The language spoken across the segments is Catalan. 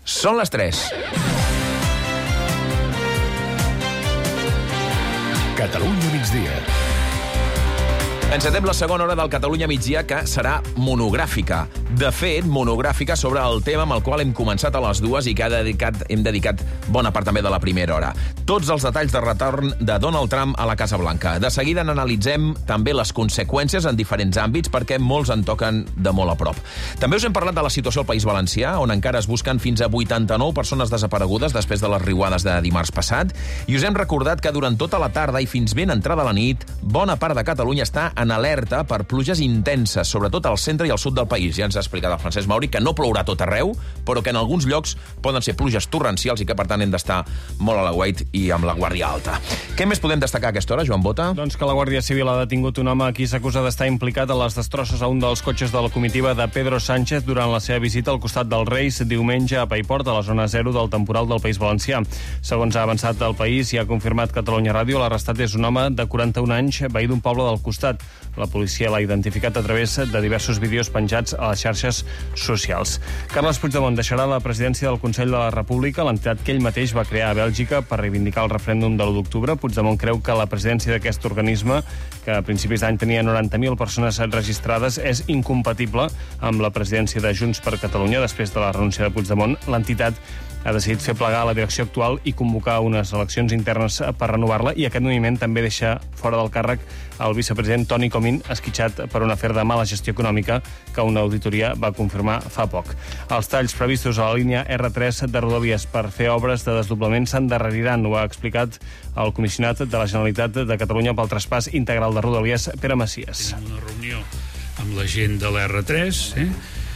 Són les 3. Catalunya migdia. Encetem la segona hora del Catalunya migdia, que serà monogràfica. De fet, monogràfica sobre el tema amb el qual hem començat a les 2 i que hem dedicat bona part també de la primera hora. Tots els detalls de retorn de Donald Trump a la Casa Blanca. De seguida n'analitzem també les conseqüències en diferents àmbits, perquè molts en toquen de molt a prop. També us hem parlat de la situació al País Valencià, on encara es busquen fins a 89 persones desaparegudes després de les riuades de dimarts passat, i us hem recordat que durant tota la tarda i fins ben entrada la nit, bona part de Catalunya està en alerta per pluges intenses, sobretot al centre i al sud del país. Ja ens ha explicat el Francesc Mauri que no plourà tot arreu, però que en alguns llocs poden ser pluges torrencials i que, per tant, hem d'estar molt a l'aguait i amb la guàrdia alta. Què més podem destacar a aquesta hora, Joan Bota? Doncs que la Guàrdia Civil ha detingut un home a qui s'acusa d'estar implicat en les destrosses a un dels cotxes de la comitiva de Pedro Sánchez durant la seva visita al costat dels Reis diumenge a Paiport, a la zona 0 del temporal del País Valencià. Segons ha avançat el País i ha confirmat Catalunya Ràdio, l'arrestat és un home de 41 anys, veí d'un poble del costat. La policia l'ha identificat a través de diversos vídeos penjats a les xarxes socials. Carles Puigdemont deixarà la presidència del Consell de la República, l'entitat que ell mateix va crear a Bèlgica per reivindicar el referèndum de l'1 d'octubre. Puigdemont creu que la presidència d'aquest organisme, que a principis d'any tenia 90.000 persones registrades, és incompatible amb la presidència de Junts per Catalunya. Després de la renúncia de Puigdemont, l'entitat ha decidit fer plegar la direcció actual i convocar unes eleccions internes per renovar-la, i aquest moviment també deixa fora del càrrec el vicepresident Toni Comín, esquitxat per un afer de mala gestió econòmica que una auditoria va confirmar fa poc. Els talls previstos a la línia R3 de Rodalies per fer obres de desdoblament s'endarreriran, ho ha explicat el comissionat de la Generalitat de Catalunya pel traspàs integral de Rodalies, Pere Macias. Tenim una reunió amb la gent de l'R3,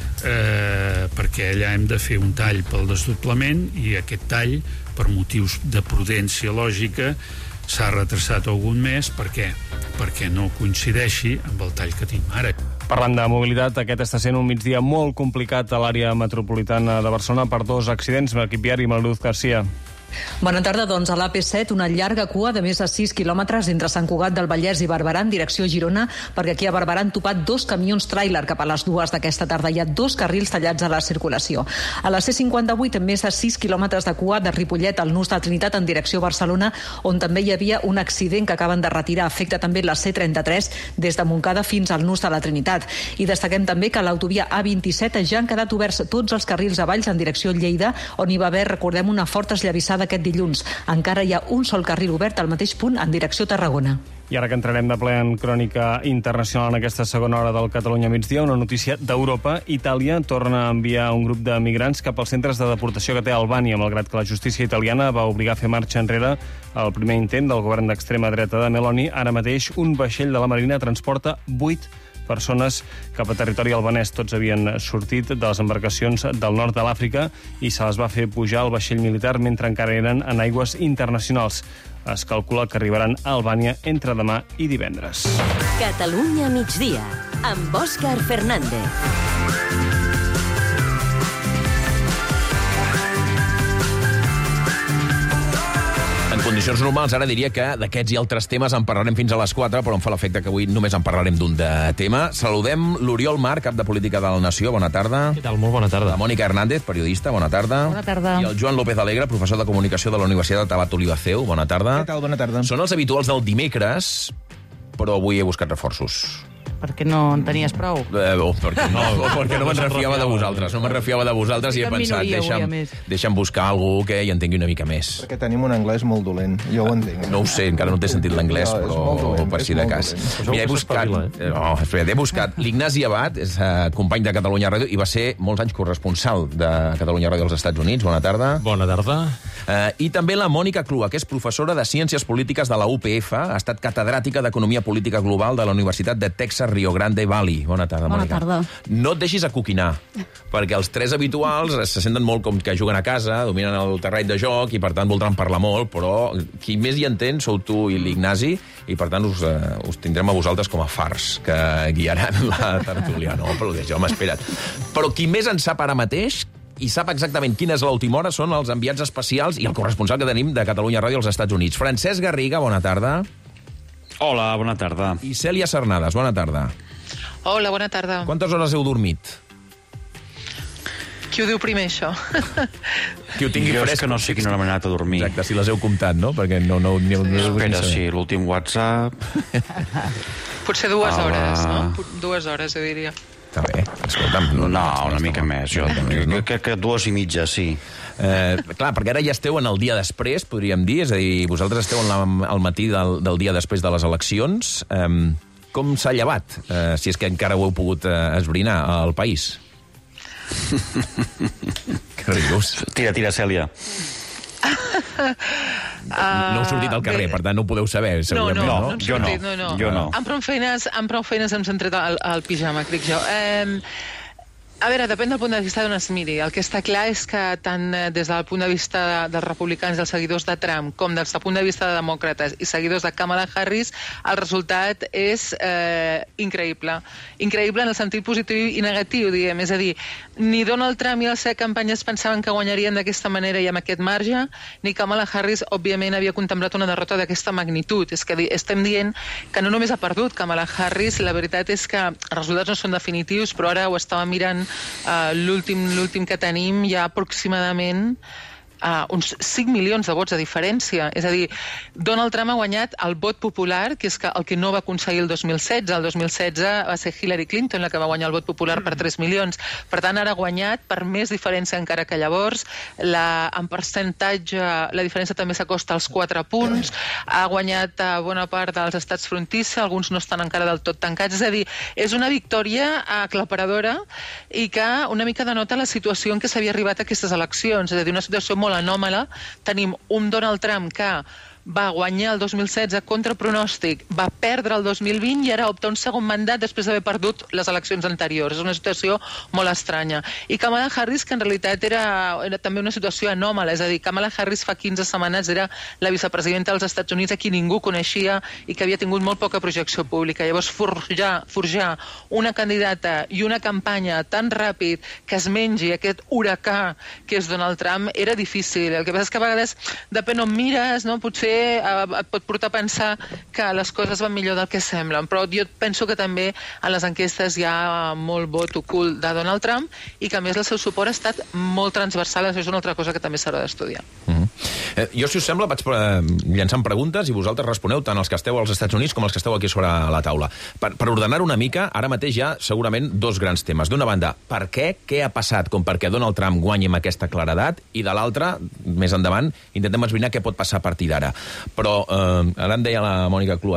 perquè allà hem de fer un tall pel desdoblament, i aquest tall, per motius de prudència lògica, s'ha retrasat algun mes. Per què? Perquè no coincideixi amb el tall que tenim ara. Parlant de mobilitat, aquest està sent un migdia molt complicat a l'àrea metropolitana de Barcelona per 2 accidents. L'equip viari, Maluz Garcia. Bona tarda, doncs a l'AP7 una llarga cua de més de 6 quilòmetres entre Sant Cugat del Vallès i Barberà en direcció Girona, perquè aquí a Barberà han topat 2 camions tràiler cap a les 2 d'aquesta tarda. Hi ha 2 carrils tallats a la circulació. A la C58 més de 6 quilòmetres de cua de Ripollet al nus de Trinitat en direcció Barcelona, on també hi havia un accident que acaben de retirar. Afecta també la C33 des de Montcada fins al nus de la Trinitat. I destaquem també que a l'autovia A27 ja han quedat oberts tots els carrils a Valls en direcció Lleida, on hi va haver, recordem, una forta esllavissada aquest dilluns. Encara hi ha un sol carril obert al mateix punt en direcció Tarragona. I ara que entrarem de ple en crònica internacional en aquesta segona hora del Catalunya migdia, una notícia d'Europa. Itàlia torna a enviar un grup de migrants cap als centres de deportació que té Albània, malgrat que la justícia italiana va obligar a fer marxa enrere el primer intent del govern d'extrema dreta de Meloni. Ara mateix un vaixell de la Marina transporta 8 persones cap a territori albanès. Tots havien sortit de les embarcacions del nord de l'Àfrica i se les va fer pujar al vaixell militar mentre encara eren en aigües internacionals. Es calcula que arribaran a Albània entre demà i divendres. Catalunya migdia, amb Òscar Fernández. En condicions normals, ara diria que d'aquests i altres temes en parlarem fins a les 4, però em fa l'efecte que avui només en parlarem d'un de tema. Saludem l'Oriol Mar, cap de Política de la Nació. Bona tarda. Què tal? Molt bona tarda. La Mònica Hernández, periodista. Bona tarda. Bona tarda. I el Joan López Alegre, professor de Comunicació de la Universitat de Tabat Olivaceu. Bona tarda. Què tal? Bona tarda. Són els habituals del dimecres, però avui he buscat reforços. Perquè no en tenies prou. Perquè no me'n refiava de vosaltres. No me'n refiava de vosaltres i he pensat, deixa'm buscar algú que hi entengui una mica més. Perquè tenim un anglès molt dolent, jo ho entenc. No ho sé, encara no t'he sentit l'anglès, però per si de cas. Mira, he buscat l'Ignasi Abad, és company de Catalunya Ràdio, i va ser molts anys corresponsal de Catalunya Ràdio als Estats Units. Bona tarda. Bona tarda. I també la Mònica Clua, que és professora de Ciències Polítiques de la UPF, ha estat catedràtica d'Economia Política Global de la Universitat de Texas Rio Grande Valley. Bona tarda, Mònica. Bona tarda. No et deixis acoquinar, perquè els 3 habituals se senten molt com que juguen a casa, dominen el terreny de joc i, per tant, voldran parlar molt, però qui més hi entén sou tu i l'Ignasi, i, per tant, us tindrem a vosaltres com a fars que guiaran la tertúlia. No, però home, espera't. Però qui més en sap ara mateix i sap exactament quina és l'última hora són els enviats especials i el corresponsal que tenim de Catalunya Ràdio als Estats Units. Francesc Garriga, bona tarda. Hola, bona tarda. I Cèlia Sarnades, bona tarda. Hola, bona tarda. Quantes hores heu dormit? Qui ho diu primer, això? Qui ho tingui jo fresc. és que no sé quina hora m'he anat a dormir. Exacte, si les heu comptat, no? Perquè no Espera, sí, l'últim WhatsApp... Potser 2 hores, no? 2 hores, jo diria. Està bé, escolta'm. No, una mica més. Jo crec que 2 i mitja, sí. Clar, perquè ara ja esteu en el dia després, podríem dir, és a dir, vosaltres esteu al matí del dia després de les eleccions. Com s'ha llevat, si és que encara ho heu pogut esbrinar al país? Que rius. Tira, Cèlia. No heu sortit al carrer, per tant no ho podeu saber, segurament, no? No, jo no. Amb prou feines hem centrat al pijama, crec jo. A veure, depèn del punt de vista d'on es miri. El que està clar és que tant des del punt de vista dels republicans, dels seguidors de Trump, com des del punt de vista de demòcrates i seguidors de Kamala Harris, el resultat és increïble. Increïble en el sentit positiu i negatiu, diguem. És a dir, ni Donald Trump i la seva campanya es pensaven que guanyarien d'aquesta manera i amb aquest marge, ni Kamala Harris, òbviament, havia contemplat una derrota d'aquesta magnitud. És que estem dient que no només ha perdut Kamala Harris, la veritat és que els resultats no són definitius, però ara ho estava mirant. L'últim que tenim hi ha aproximadament uns 5 milions de vots de diferència. És a dir, Donald Trump ha guanyat el vot popular, que és el que no va aconseguir el 2016. El 2016 va ser Hillary Clinton la que va guanyar el vot popular per 3 milions. Per tant, ara ha guanyat per més diferència encara que llavors. En percentatge, la diferència també s'acosta als 4 punts. Ha guanyat bona part dels estats frontisses, alguns no estan encara del tot tancats. És a dir, és una victòria aclaparadora i que una mica denota la situació en què s'havia arribat a aquestes eleccions. És a dir, una situació molt anòmala. Tenim un Donald Trump que va guanyar el 2016 contra pronòstic, va perdre el 2020 i ara opta un segon mandat després d'haver perdut les eleccions anteriors. És una situació molt estranya. I Kamala Harris, que en realitat era també una situació anòmala, és a dir, Kamala Harris fa 15 setmanes era la vicepresidenta dels Estats Units a qui ningú coneixia i que havia tingut molt poca projecció pública. Llavors, forjar una candidata i una campanya tan ràpid que es mengi aquest huracà que és Donald Trump era difícil. El que passa és que a vegades, depèn on mires, no? Potser et pot portar a pensar que les coses van millor del que semblen, però jo penso que també a les enquestes hi ha molt vot ocult de Donald Trump i que a més el seu suport ha estat molt transversal. Això és una altra cosa que també s'haurà d'estudiar. Jo, si us sembla, vaig llançant preguntes i vosaltres responeu, tant els que esteu als Estats Units com els que esteu aquí sobre la taula. Per ordenar una mica, ara mateix hi ha segurament 2 grans temes. D'una banda, per què ha passat com perquè Donald Trump guanyi amb aquesta claredat, i de l'altra, més endavant, intentem esbrinar què pot passar a partir d'ara. Però ara em deia la Mònica Clua,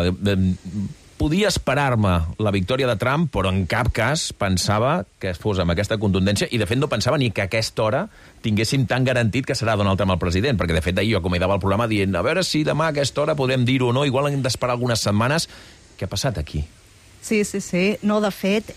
podia esperar-me la victòria de Trump, però en cap cas pensava que fos amb aquesta contundència, i de fet no pensava ni que a aquesta hora tinguéssim tan garantit que serà Donald Trump el president, perquè de fet ahir jo acomidava el programa dient a veure si demà a aquesta hora podrem dir-ho o no, igual hem d'esperar algunes setmanes. Què ha passat aquí? Sí. No, de fet,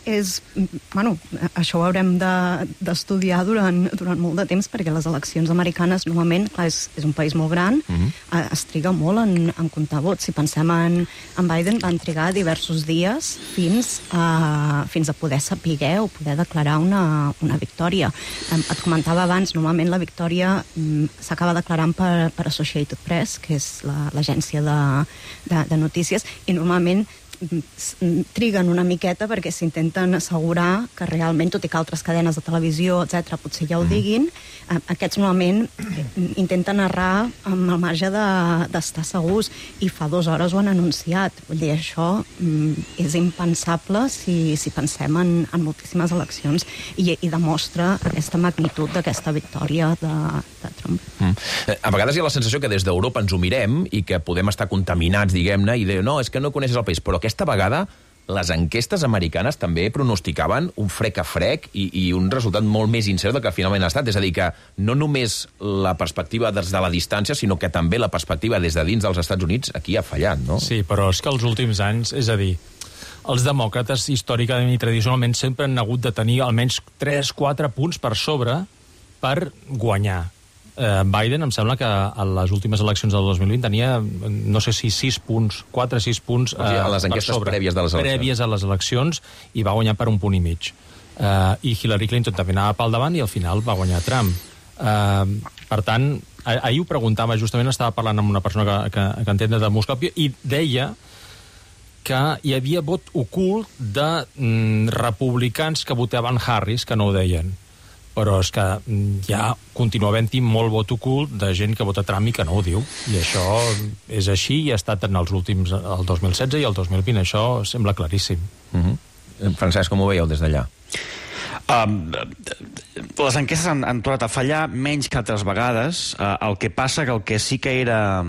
això ho haurem d'estudiar durant molt de temps, perquè les eleccions americanes, normalment, clar, és un país molt gran, es triga molt en comptar vots. Si pensem en Biden, van trigar diversos dies fins a poder saber o poder declarar una victòria. Et comentava abans, normalment la victòria s'acaba declarant per Associated Press, que és l'agència de notícies, i normalment triguen una miqueta perquè s'intenten assegurar que realment, tot i que altres cadenes de televisió, etc., potser ja ho diguin, aquests normalment intenten errar amb el marge d'estar segurs, i fa 2 hores ho han anunciat. Vull dir, això és impensable si pensem en moltíssimes eleccions, i demostra aquesta magnitud d'aquesta victòria de Trump. A vegades hi ha la sensació que des d'Europa ens ho mirem i que podem estar contaminats, diguem-ne, i dir, no, és que no coneixes el país, però aquesta vegada les enquestes americanes també pronosticaven un frec a frec i un resultat molt més incert del que finalment ha estat. És a dir, que no només la perspectiva des de la distància, sinó que també la perspectiva des de dins dels Estats Units aquí ha fallat, no? Sí, però és que els últims anys, és a dir, els demòcrates històricament i tradicionalment sempre han hagut de tenir almenys 3-4 punts per sobre per guanyar. Biden, em sembla que a les últimes eleccions del 2020 tenia, no sé si 6 punts, 4 o 6 punts a les enquestes prèvies de les eleccions. Prèvies a les eleccions, i va guanyar per 1 punt i mig. I Hillary Clinton també anava pel davant i al final va guanyar Trump. Per tant, ahir ho preguntava, justament estava parlant amb una persona que entén de demoscòpia, i deia que hi havia vot ocult de republicans que votaven Harris, que no ho deien. però és que ja continua havent-hi molt vot ocult de gent que vota Trump i que no ho diu, i això és així i ha estat en els últims, el 2016 i el 2020, això sembla claríssim. Francesc, com ho veieu des d'allà? Les enquestes han tornat a fallar menys que altres vegades. El que passa que el que sí que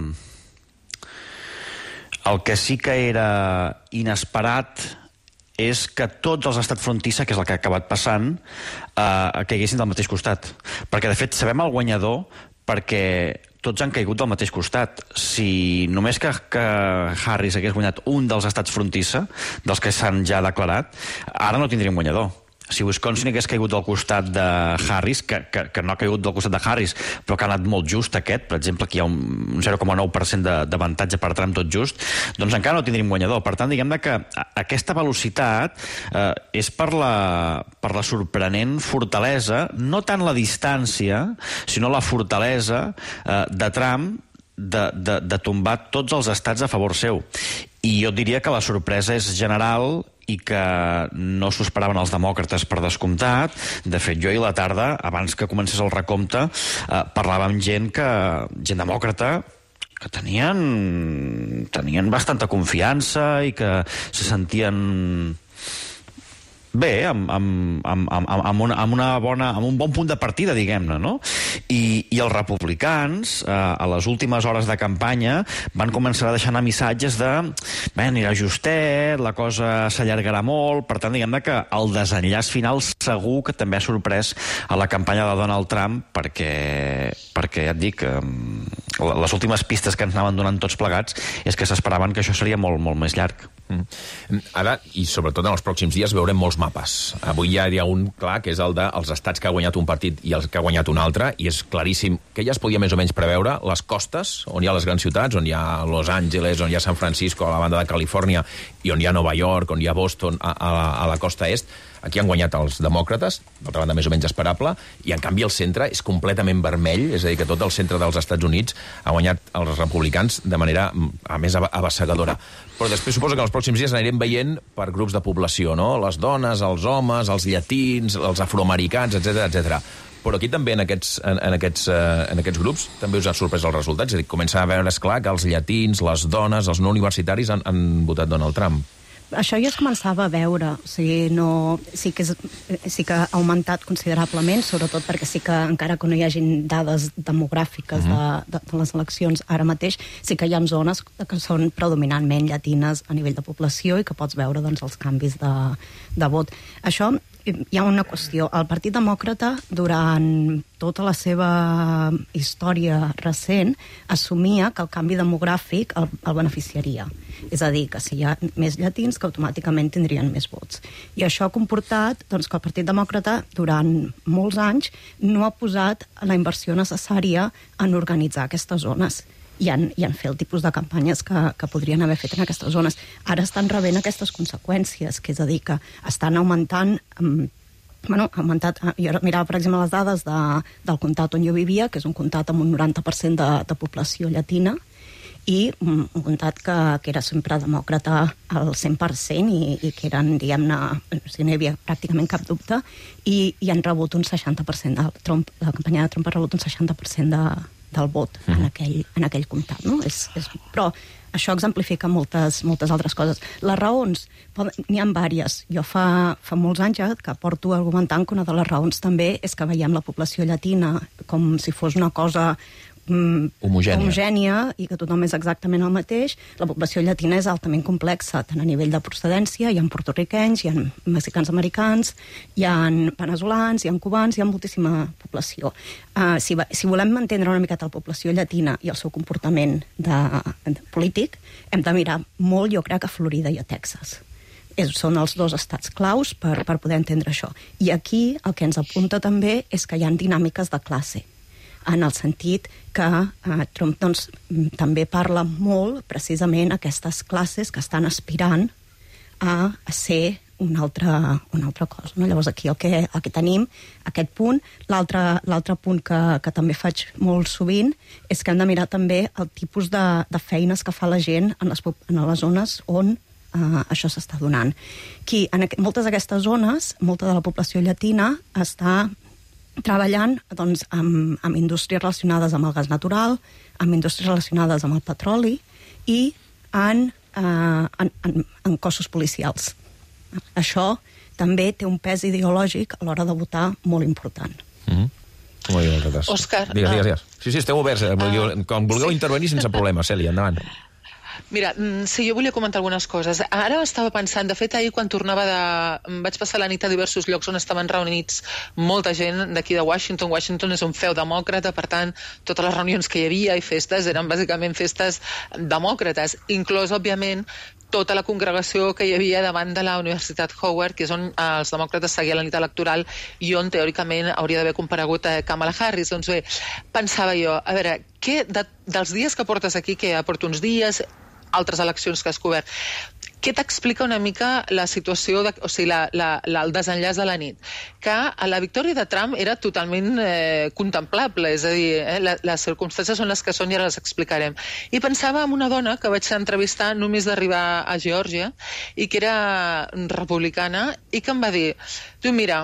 era inesperat és que tots els estats frontissa, que és el que ha acabat passant, caiguessin del mateix costat. Perquè, de fet, sabem el guanyador perquè tots han caigut del mateix costat. Si només que Harris hagués guanyat un dels estats frontissa, dels que s'han ja declarat, ara no tindríem guanyador. Si Wisconsin hagués caigut del costat de Harris, que no ha caigut del costat de Harris, però que ha anat molt just aquest, per exemple, aquí hi ha un 0,9% d'avantatge per Trump tot just, doncs encara no tindríem guanyador. Per tant, diguem que aquesta velocitat és per la sorprenent fortalesa, no tant la distància, sinó la fortalesa de Trump de tombar tots els estats a favor seu. I jo diria que la sorpresa és general i que no s'ho esperaven els demòcrates per descomptat. De fet, jo ahir a la tarda, abans que comencés el recompte, parlava amb gent demòcrata que tenien bastanta confiança i que se sentien bé, amb un bon punt de partida, diguem-ne, no? I els republicans, a les últimes hores de campanya, van començar a deixar anar missatges de anirà justet, la cosa s'allargarà molt, per tant, diguem-ne que el desenllaç final segur que també ha sorprès a la campanya de Donald Trump, perquè ja et dic, les últimes pistes que ens anaven donant tots plegats és que s'esperaven que això seria molt, molt més llarg. Ara, i sobretot en els pròxims dies, veurem molts mapes. Avui ja hi ha un clar, que és el dels estats que ha guanyat un partit i els que ha guanyat un altre, i és claríssim que ja es podia més o menys preveure les costes, on hi ha les grans ciutats, on hi ha Los Angeles, on hi ha San Francisco, a la banda de Califòrnia, i on hi ha Nova York, on hi ha Boston, a la costa est. Aquí han guanyat els demòcrates, d'altra banda més o menys esperable, i en canvi el centre és completament vermell, és a dir, que tot el centre dels Estats Units ha guanyat els republicans de manera, a més, abassegadora. Però després suposo que en els pròxims dies anirem veient per grups de població, no? Les dones, els homes, els llatins, els afroamericans, etc. Però aquí també, en aquests grups, també us han sorprès els resultats. És a dir, comença a veure's clar que els llatins, les dones, els no universitaris han votat Donald Trump. Això ja es començava a veure, o sigui, sí que ha augmentat considerablement, sobretot perquè sí que, encara que no hi hagin dades demogràfiques de les eleccions ara mateix, sí que hi ha zones que són predominantment llatines a nivell de població i que pots veure doncs, els canvis de vot. Això, hi ha una qüestió. El Partit Demòcrata, durant tota la seva història recent, assumia que el canvi demogràfic el beneficiaria. És a dir, que si hi ha més llatins, que automàticament tindrien més vots. I això ha comportat doncs, que el Partit Demòcrata, durant molts anys, no ha posat la inversió necessària en organitzar aquestes zones i en fer el tipus de campanyes que podrien haver fet en aquestes zones. Ara estan rebent aquestes conseqüències, que és a dir, que estan augmentant... jo mirava, per exemple, les dades del comtat on jo vivia, que és un comtat amb un 90% de població llatina, i un comtat que era sempre demòcrata al 100% i que eren, diguem-ne, no hi havia pràcticament cap dubte, i han rebut un 60% la campanya de Trump ha rebut un 60% del vot en aquell comtat, no? Però això exemplifica moltes altres coses. Les raons, n'hi ha diverses. Jo fa molts anys que porto argumentant que una de les raons també és que veiem la població llatina com si fos una cosa homogènia i que tothom és exactament el mateix. La població llatina és altament complexa, tant a nivell de procedència, hi ha porto-riquenys, hi ha mexicans americans, hi ha veneçolans, hi ha cubans, hi ha moltíssima població. Si volem entendre una miqueta la població llatina i el seu comportament polític, hem de mirar molt, jo crec, a Florida i a Texas. Són els dos estats claus per poder entendre això. I aquí el que ens apunta també és que hi ha dinàmiques de classe, en el sentit que Trump doncs, també parla molt precisament aquestes classes que estan aspirant a ser una altra cosa. No? Llavors aquí el que tenim, aquest punt. L'altre punt que també faig molt sovint és que hem de mirar també el tipus de feines que fa la gent en les zones on això s'està donant. En moltes d'aquestes zones, molta de la població llatina està treballant doncs, amb indústries relacionades amb el gas natural, amb indústries relacionades amb el petroli i en cossos policials. Això també té un pes ideològic a l'hora de votar molt important. Òscar... Digues. Sí, esteu oberts. Quan vulgueu intervenir sense problema, Cèlia, endavant. Mira, sí, jo volia comentar algunes coses. Ara estava pensant, de fet, ahir quan tornava vaig passar la nit a diversos llocs on estaven reunits molta gent d'aquí de Washington. Washington és un feu demòcrata, per tant, totes les reunions que hi havia i festes eren bàsicament festes demòcrates, inclòs, òbviament, tota la congregació que hi havia davant de la Universitat Howard, que és on els demòcrates seguien la nit electoral i on, teòricament, hauria d'haver comparegut Kamala Harris. Doncs bé, pensava jo, a veure, què dels dies que portes aquí, que ja porto uns dies, altres eleccions que has cobert, què t'explica una mica la situació, el desenllaç de la nit? Que la victòria de Trump era totalment contemplable, és a dir, les circumstàncies són les que són i ara les explicarem. I pensava en una dona que vaig entrevistar només d'arribar a Geòrgia i que era republicana i que em va dir, mira,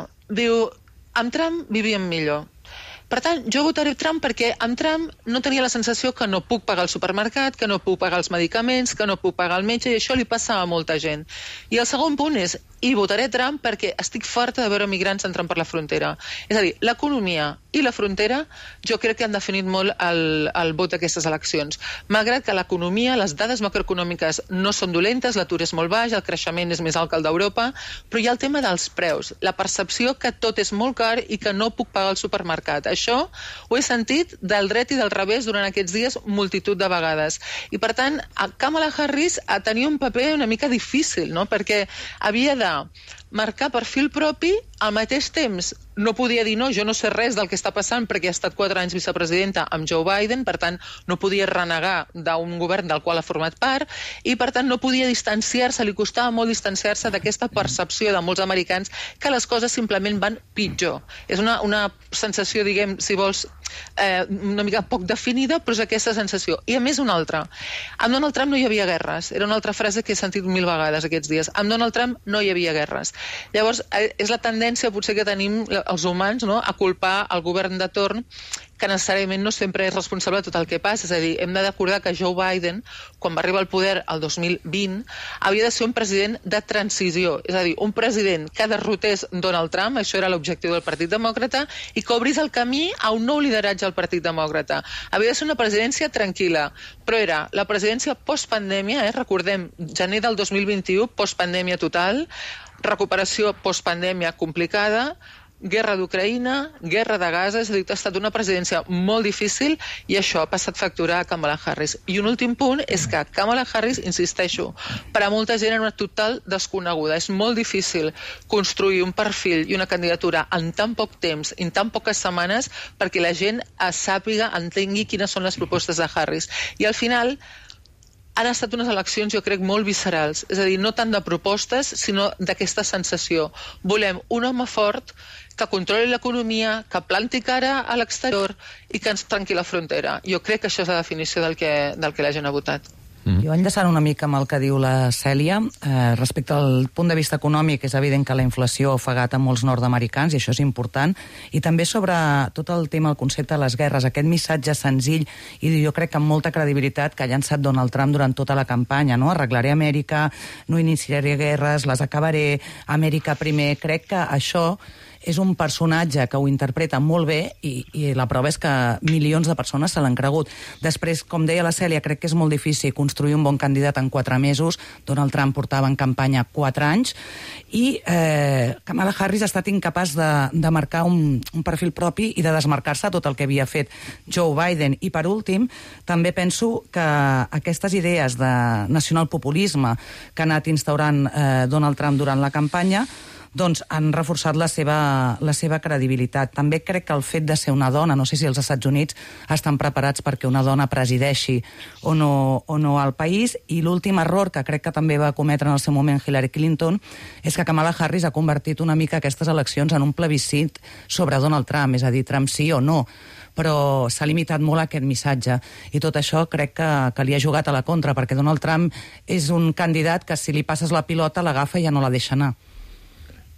amb Trump vivíem millor. Per tant, jo votaré Trump perquè amb Trump no tenia la sensació que no puc pagar el supermercat, que no puc pagar els medicaments, que no puc pagar el metge, i això li passa a molta gent. I el segon punt és, i votaré Trump perquè estic farta de veure migrants entrant per la frontera. És a dir, l'economia i la frontera jo crec que han definit molt el vot d'aquestes eleccions. Malgrat que l'economia, les dades macroeconòmiques no són dolentes, l'atur és molt baix, el creixement és més alt que el d'Europa, però hi ha el tema dels preus, la percepció que tot és molt car i que no puc pagar al supermercat. Això ho he sentit del dret i del revés durant aquests dies multitud de vegades. I per tant, Kamala Harris tenia un paper una mica difícil, no? Perquè havia de marcar perfil propi, al mateix temps no podia dir no, jo no sé res del que està passant perquè ha estat 4 anys vicepresidenta amb Joe Biden, per tant no podia renegar d'un govern del qual ha format part i per tant no podia distanciar-se, li costava molt distanciar-se d'aquesta percepció de molts americans que les coses simplement van pitjor. És una sensació, diguem, si vols, una mica poc definida, però és aquesta sensació. I a més una altra. Amb Donald Trump no hi havia guerres. Era una altra frase que he sentit 1000 vegades aquests dies. Amb Donald Trump no hi havia guerres. Llavors, és la tendència potser que tenim els humans, no?, a culpar el govern de torn, que necessàriament no sempre és responsable de tot el que passa. És a dir, hem de recordar que Joe Biden, quan va arribar al poder el 2020, havia de ser un president de transició. És a dir, un president que derrotés Donald Trump, això era l'objectiu del Partit Demòcrata, i que obrís el camí a un nou lideratge al Partit Demòcrata. Havia de ser una presidència tranquil·la, però era la presidència postpandèmia, recordem, gener del 2021, postpandèmia total, recuperació postpandèmia complicada, guerra d'Ucraïna, guerra de Gaza, és a dir, ha estat una presidència molt difícil i això ha passat factura a Kamala Harris. I un últim punt és que Kamala Harris, insisteixo, per a molta gent era una total desconeguda. És molt difícil construir un perfil i una candidatura en tan poc temps, en tan poques setmanes, perquè la gent sàpiga, entengui quines són les propostes de Harris. I al final han estat unes eleccions, jo crec, molt viscerals. És a dir, no tant de propostes, sinó d'aquesta sensació. Volem un home fort que controli l'economia, que planti cara a l'exterior i que ens trenqui la frontera. Jo crec que això és la definició del que la gent ha votat. Jo enllaçant una mica amb el que diu la Cèlia, respecte al punt de vista econòmic, és evident que la inflació ha ofegat a molts nord-americans, i això és important, i també sobre tot el tema, el concepte de les guerres, aquest missatge senzill, i jo crec que amb molta credibilitat que ha llançat Donald Trump durant tota la campanya, no? Arreglaré Amèrica, no iniciaré guerres, les acabaré, Amèrica primer. Crec que això és un personatge que ho interpreta molt bé i la prova és que milions de persones se l'han cregut. Després, com deia la Cèlia, crec que és molt difícil construir un bon candidat en 4 mesos. Donald Trump portava en campanya 4 anys i Kamala Harris ha estat incapaç de marcar un perfil propi i de desmarcar-se tot el que havia fet Joe Biden. I per últim, també penso que aquestes idees de nacionalpopulisme que ha anat instaurant Donald Trump durant la campanya doncs han reforçat la seva credibilitat. També crec que el fet de ser una dona, no sé si els Estats Units estan preparats perquè una dona presideixi o no al país, i l'últim error que crec que també va cometre en el seu moment Hillary Clinton és que Kamala Harris ha convertit una mica aquestes eleccions en un plebiscit sobre Donald Trump, és a dir, Trump sí o no, però s'ha limitat molt a aquest missatge, i tot això crec que li ha jugat a la contra, perquè Donald Trump és un candidat que si li passes la pilota l'agafa i ja no la deixa anar.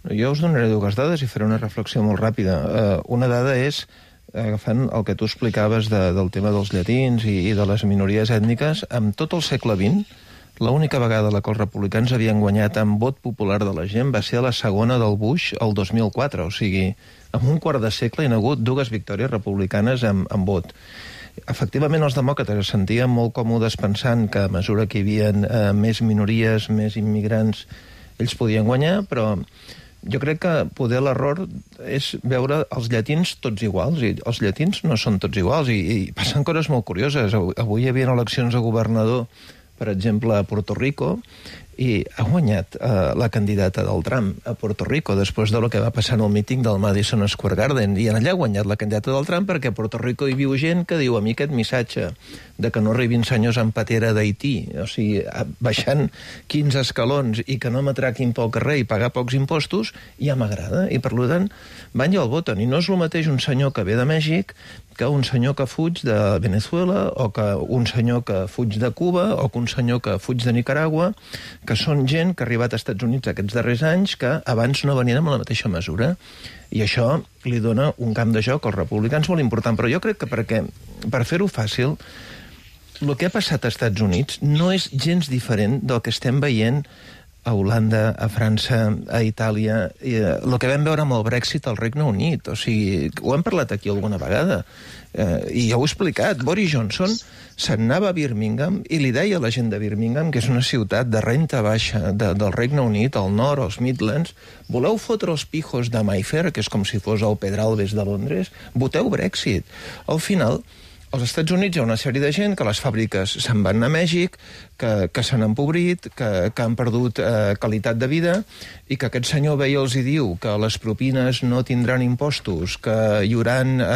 Jo us donaré dues dades i faré una reflexió molt ràpida. Una dada és, agafant el que tu explicaves del tema dels llatins i de les minories ètniques, en tot el segle XX, l'única vegada la que els republicans havien guanyat amb vot popular de la gent va ser a la segona del Bush, el 2004. O sigui, en un quart de segle hi ha hagut dues victòries republicanes amb vot. Efectivament, els demòcrates es sentien molt còmodes pensant que a mesura que hi havia més minories, més immigrants, ells podien guanyar, però jo crec que poder l'error és veure els llatins tots iguals, i els llatins no són tots iguals, i passen coses molt curioses. Avui hi havia eleccions de governador, per exemple, a Puerto Rico, i ha guanyat la candidata del Trump a Puerto Rico després del que va passar en el míting del Madison Square Garden, i allà ha guanyat la candidata del Trump perquè a Puerto Rico hi viu gent que diu: a mi aquest missatge de que no arribin senyors amb patera d'Haití, o sigui, baixant 15 escalons i que no m'atraquin pel carrer i pagar pocs impostos, ja m'agrada, i per tant van i el voten. I no és el mateix un senyor que ve de Mèxic que un senyor que fuig de Venezuela, o que un senyor que fuig de Cuba, o que un senyor que fuig de Nicaragua, que són gent que ha arribat als Estats Units aquests darrers anys que abans no venien amb la mateixa mesura. I això li dona un camp de joc als republicans molt important. Però jo crec que per fer-ho fàcil, el que ha passat als Estats Units no és gens diferent del que estem veient a Holanda, a França, a Itàlia, el que vam veure amb el Brexit al Regne Unit. O sigui, ho hem parlat aquí alguna vegada, i ja ho he explicat. Boris Johnson se'n anava a Birmingham i li deia a la gent de Birmingham, que és una ciutat de renta baixa del Regne Unit, al nord, als Midlands: voleu fotre els pijos de Mayfair, que és com si fos el Pedralbes de Londres? Voteu Brexit. Al final, als Estats Units hi ha una sèrie de gent que les fàbriques se'n van a Mèxic, que s'han empobrit, que han perdut qualitat de vida, i que aquest senyor ve i els diu que les propines no tindran impostos, que hi haurà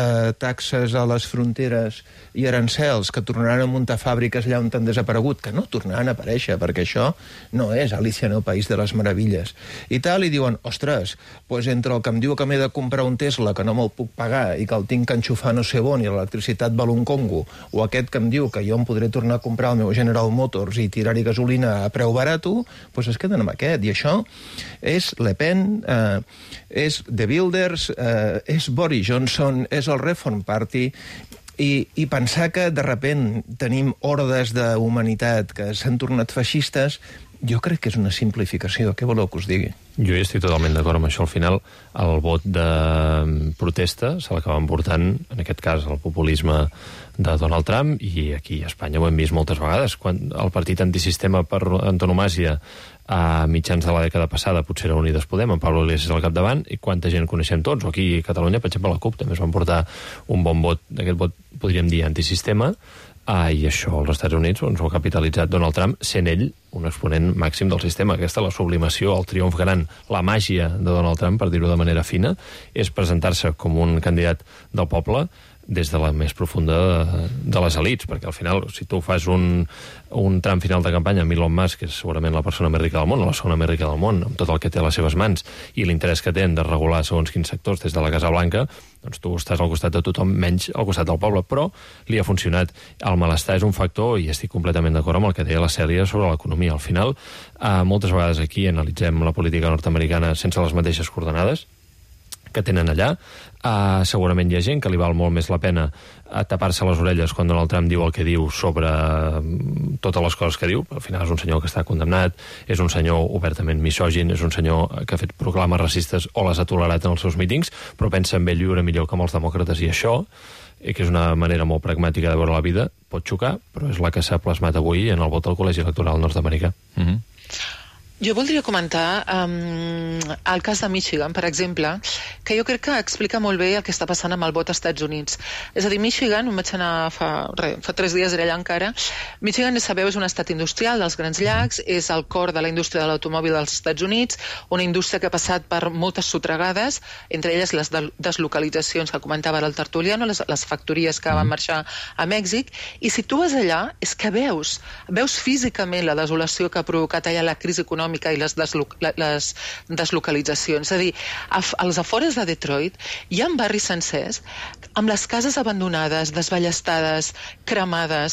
taxes a les fronteres i arancels, que tornaran a muntar fàbriques allà on han desaparegut, que no tornaran a aparèixer, perquè això no és Alicia en el País de les Meravilles. I tal, i diuen: ostres, doncs entre el que em diu que m'he de comprar un Tesla, que no me'l puc pagar, i que el tinc que enxufar no sé on, i l'electricitat val un Congo, o aquest que em diu que jo em podré tornar a comprar el meu General Motors i tirar-hi gasolina a preu barato, doncs es queden amb aquest. I això és Le Pen, és The Builders, és Boris Johnson, és el Reform Party, i pensar que de repent tenim hordes de humanitat que s'han tornat feixistes, jo crec que és una simplificació. Què voleu que us digui? Jo hi estic totalment d'acord amb això. Al final, el vot de protesta se l'acaben portant, en aquest cas, el populisme de Donald Trump, i aquí a Espanya ho hem vist moltes vegades. Quan el partit antisistema per antonomàsia a mitjans de la dècada passada potser era Unides Podem, amb Pablo Iglesias al capdavant, i quanta gent coneixem tots. O aquí a Catalunya, per exemple, la CUP també es van portar un bon vot, aquest vot podríem dir antisistema, i això als Estats Units ho ha capitalitzat Donald Trump, sent ell un exponent màxim del sistema. Aquesta, la sublimació, el triomf gran, la màgia de Donald Trump, per dir-ho de manera fina, és presentar-se com un candidat del poble des de la més profunda de les elits, perquè al final, si tu fas un tram final de campanya amb Elon Musk, que és segurament la persona més rica del món, o la segona més rica del món, amb tot el que té a les seves mans, i l'interès que tenen de regular segons quins sectors des de la Casa Blanca, doncs tu estàs al costat de tothom, menys al costat del poble. Però li ha funcionat. El malestar és un factor, i estic completament d'acord amb el que deia la Cèlia sobre l'economia. Al final, moltes vegades aquí analitzem la política nord-americana sense les mateixes coordenades que tenen allà. Segurament hi ha gent que li val molt més la pena tapar-se les orelles quan Donald Trump diu el que diu sobre totes les coses que diu. Al final és un senyor que està condemnat, és un senyor obertament misògin, és un senyor que ha fet proclames racistes o les ha tolerat en els seus mítings, però pensa en ell viure millor que amb els demòcrates, i això, que és una manera molt pragmàtica de veure la vida, pot xocar, però és la que s'ha plasmat avui en el vot al col·legi electoral nord-americà. Jo voldria comentar el cas de Michigan, per exemple, que jo crec que explica molt bé el que està passant amb el vot als Estats Units. És a dir, Michigan, on vaig anar fa 3 dies, era allà encara. Michigan, sabeu, és un estat industrial dels Grans Llacs, és el cor de la indústria de l'automòbil dels Estats Units, una indústria que ha passat per moltes sotragades, entre elles les deslocalitzacions que comentava el Tertuliano, les factories que van marxar a Mèxic, i si tu vas allà és que veus físicament la desolació que ha provocat allà la crisi econòmica i les deslocalitzacions. És a dir, als afores de Detroit hi ha barris sencers amb les cases abandonades, desballestades, cremades,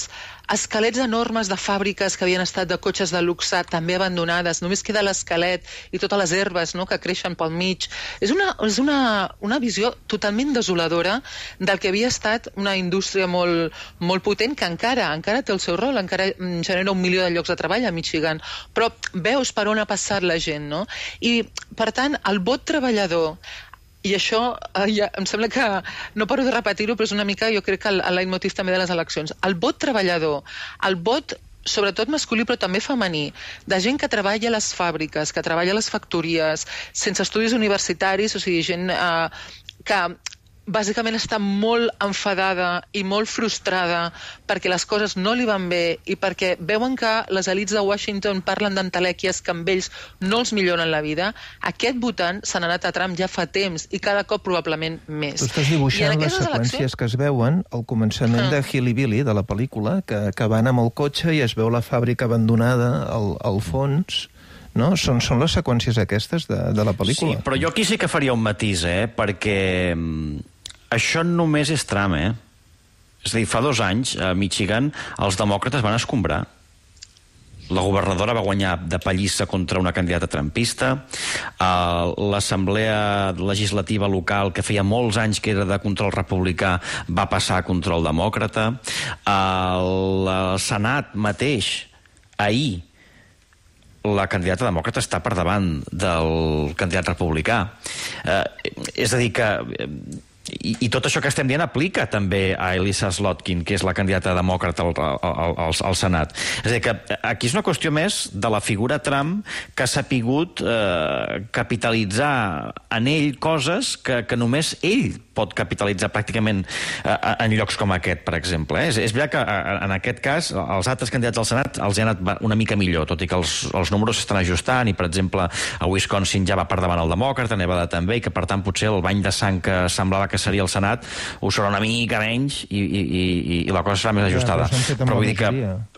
esquelets enormes de fàbriques que havien estat de cotxes de luxe també abandonades, només queda l'esquelet i totes les herbes, no?, que creixen pel mig. És una visió totalment desoladora del que havia estat una indústria molt, molt potent, que encara té el seu rol, encara genera 1 milió de llocs de treball a Michigan, però veus per on ha passat la gent, no? I, per tant, el vot treballador, i això em sembla que no paro de repetir-ho, però és una mica, jo crec que el leitmotiv també de les eleccions. El vot treballador, el vot sobretot masculí però també femení, de gent que treballa a les fàbriques, que treballa a les factories, sense estudis universitaris, o sigui, gent que bàsicament està molt enfadada i molt frustrada perquè les coses no li van bé i perquè veuen que les elits de Washington parlen d'entelèquies que amb ells no els milloren la vida. Aquest votant se n'ha anat a Trump ja fa temps i cada cop probablement més. Tu estàs dibuixant les seqüències que es veuen al començament de Hilly Billy, de la pel·lícula, que van amb el cotxe i es veu la fàbrica abandonada al fons. No? Són les seqüències aquestes de la pel·lícula. Sí, però jo aquí sí que faria un matís, perquè això només és Trump, És a dir, fa 2 anys a Michigan els demòcrates van escombrar. La governadora va guanyar de pallissa contra una candidata trumpista. L'assemblea legislativa local, que feia molts anys que era de control republicà, va passar a control demòcrata. El Senat mateix, ahir, la candidata demòcrata està per davant del candidat republicà. És a dir que... I tot això que estem dient aplica també a Elissa Slotkin, que és la candidata demòcrata al Senat. És a dir, que aquí és una qüestió més de la figura Trump, que s'ha sapigut capitalitzar en ell coses que només ell pot capitalitzar pràcticament en llocs com aquest, per exemple. És veritat que en aquest cas els altres candidats al Senat els ha anat una mica millor, tot i que els números s'estan ajustant i, per exemple, a Wisconsin ja va per davant el demòcrata, Nevada també, i que per tant potser el bany de sang que semblava que seria el Senat ho serà una mica menys i la cosa serà més ajustada. Però vull dir que...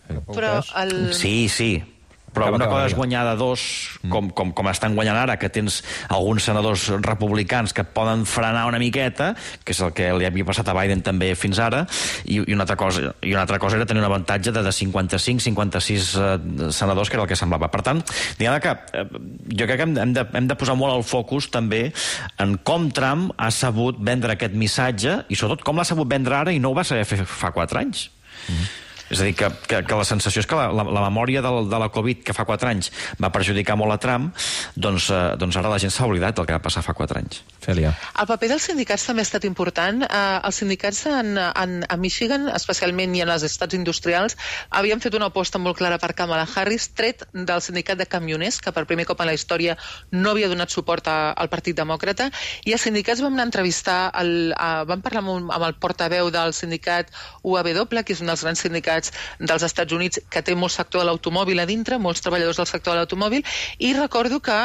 Sí. Però una cosa és guanyar de 2, com estan guanyant ara, que tens alguns senadors republicans que poden frenar una miqueta, que és el que li havia passat a Biden també fins ara, i una altra cosa era tenir un avantatge de 55-56 senadors, que era el que semblava. Per tant, diguem que jo crec que hem de posar molt el focus també en com Trump ha sabut vendre aquest missatge, i sobretot com l'ha sabut vendre ara i no ho va saber fer fa 4 anys. És a dir, que la sensació és que la memòria de la Covid, que fa 4 anys va perjudicar molt a Trump, doncs ara la gent s'ha oblidat del que va passar fa 4 anys. Cèlia. El paper dels sindicats també ha estat important. Els sindicats a Michigan, especialment i en els estats industrials, havien fet una aposta molt clara per Kamala Harris, tret del sindicat de camioners, que per primer cop en la història no havia donat suport al Partit Demòcrata, i els sindicats vam anar a entrevistar, vam parlar amb el portaveu del sindicat UAW, que és un dels grans sindicats dels Estats Units, que té molt sector de l'automòbil a dintre, molts treballadors del sector de l'automòbil, i recordo que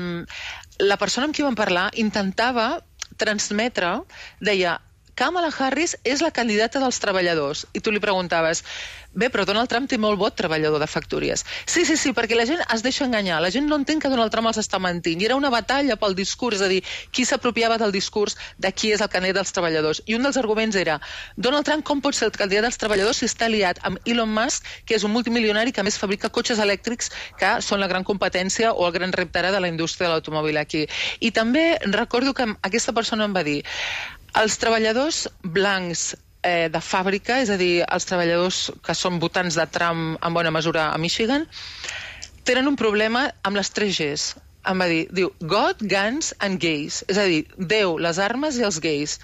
la persona amb qui vam parlar intentava transmetre, deia: Kamala Harris és la candidata dels treballadors. I tu li preguntaves: bé, però Donald Trump té molt vot treballador de factories. Sí, perquè la gent es deixa enganyar. La gent no entén que Donald Trump els està mentint. I era una batalla pel discurs, és a dir, qui s'apropiava del discurs de qui és el candidat dels treballadors. I un dels arguments era: Donald Trump com pot ser el candidat dels treballadors si està aliat amb Elon Musk, que és un multimilionari que a més fabrica cotxes elèctrics que són la gran competència o el gran repte ara de la indústria de l'automòbil aquí. I també recordo que aquesta persona em va dir: els treballadors blancs de fàbrica, és a dir, els treballadors que són votants de Trump en bona mesura a Michigan, tenen un problema amb les 3 Gs. Em va dir, God, guns and gays. És a dir, Déu, les armes i els gais.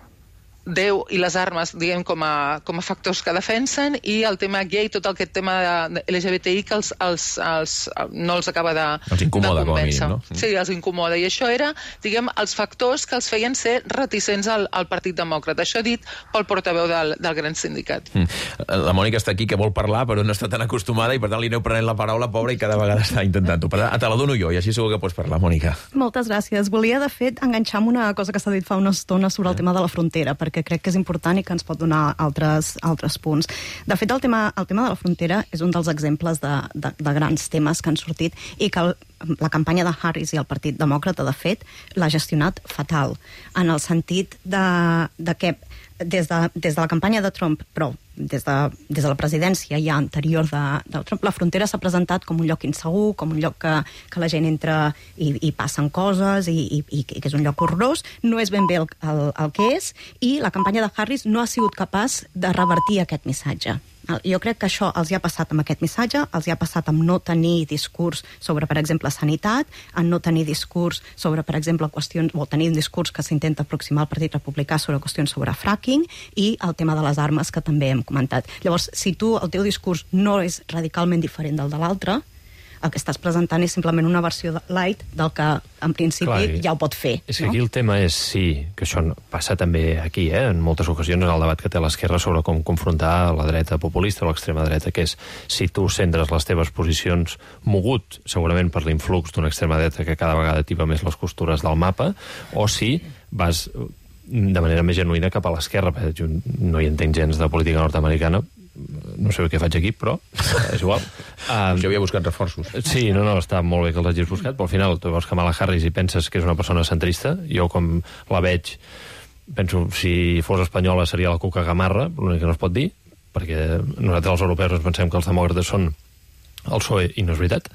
Déu i les armes, diguem, com a factors que defensen, i el tema gay, tot aquest tema de LGBTI que no els acaba de incomoda, com a mínim, no? Sí, els incomoda. I això era, diguem, els factors que els feien ser reticents al Partit Demòcrata. Això dit pel portaveu del gran sindicat. La Mònica està aquí, que vol parlar, però no està tan acostumada, i per tant li aneu prenent la paraula, pobra, i cada vegada està intentant-ho. Te la dono jo, i així segur que pots parlar, Mònica. Moltes gràcies. Volia, de fet, enganxar amb una cosa que s'ha dit fa una estona sobre el tema de la frontera, perquè crec que és important i que ens pot donar altres punts. De fet, el tema de la frontera és un dels exemples de grans temes que han sortit i que la campanya de Harris i el Partit Demòcrata, de fet, l'ha gestionat fatal, en el sentit de que des de la campanya de Trump, però des de la presidència ja anterior de Trump, la frontera s'ha presentat com un lloc insegur, com un lloc que la gent entra i passen coses i que és un lloc horrorós. No és ben bé el que és, i la campanya de Harris no ha sigut capaç de revertir aquest missatge. Jo crec que això els hi ha passat amb aquest missatge, els hi ha passat amb no tenir discurs sobre, per exemple, sanitat, en no tenir discurs sobre, per exemple, qüestions, o tenir un discurs que s'intenta aproximar al Partit Republicà sobre qüestions sobre fracking i el tema de les armes, que també hem comentat. Llavors, si el teu discurs no és radicalment diferent del de l'altre, el que estàs presentant és simplement una versió light del que, en principi, ja ho pot fer. És que aquí el tema és, sí, que això passa també aquí, en moltes ocasions, en el debat que té l'esquerra sobre com confrontar la dreta populista o l'extrema dreta, que és si tu centres les teves posicions mogut, segurament per l'influx d'una extrema dreta que cada vegada tipa més les costures del mapa, o si vas de manera més genuïna cap a l'esquerra, perquè jo no hi entenc gens de política nord-americana, no sé què faig aquí, però és igual. Jo havia buscat reforços. Sí, no, està molt bé que els hagis buscat, però al final tu veus Kamala Harris i penses que és una persona centrista. Jo, com la veig, penso, si fos espanyola seria la Cuca Gamarra, l'únic que no es pot dir, perquè nosaltres els europeus ens pensem que els demòcrates són el PSOE i no és veritat.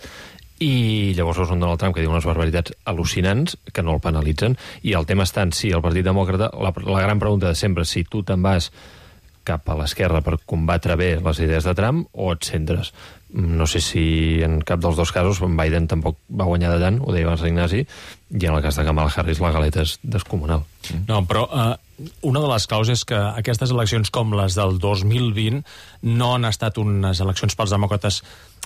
I llavors veus un Donald Trump que diu unes barbaritats al·lucinants que no el penalitzen. I el tema està en si el Partit Demòcrata, la gran pregunta de sempre, si tu te'n vas cap a l'esquerra per combatre bé les idees de Trump o et centres. No sé si en cap dels dos casos Biden tampoc va guanyar de tant, ho deia abans l'Ignasi, i en el cas de Kamala Harris la galeta és descomunal. No, però una de les claus és que aquestes eleccions com les del 2020 no han estat unes eleccions pels demòcrates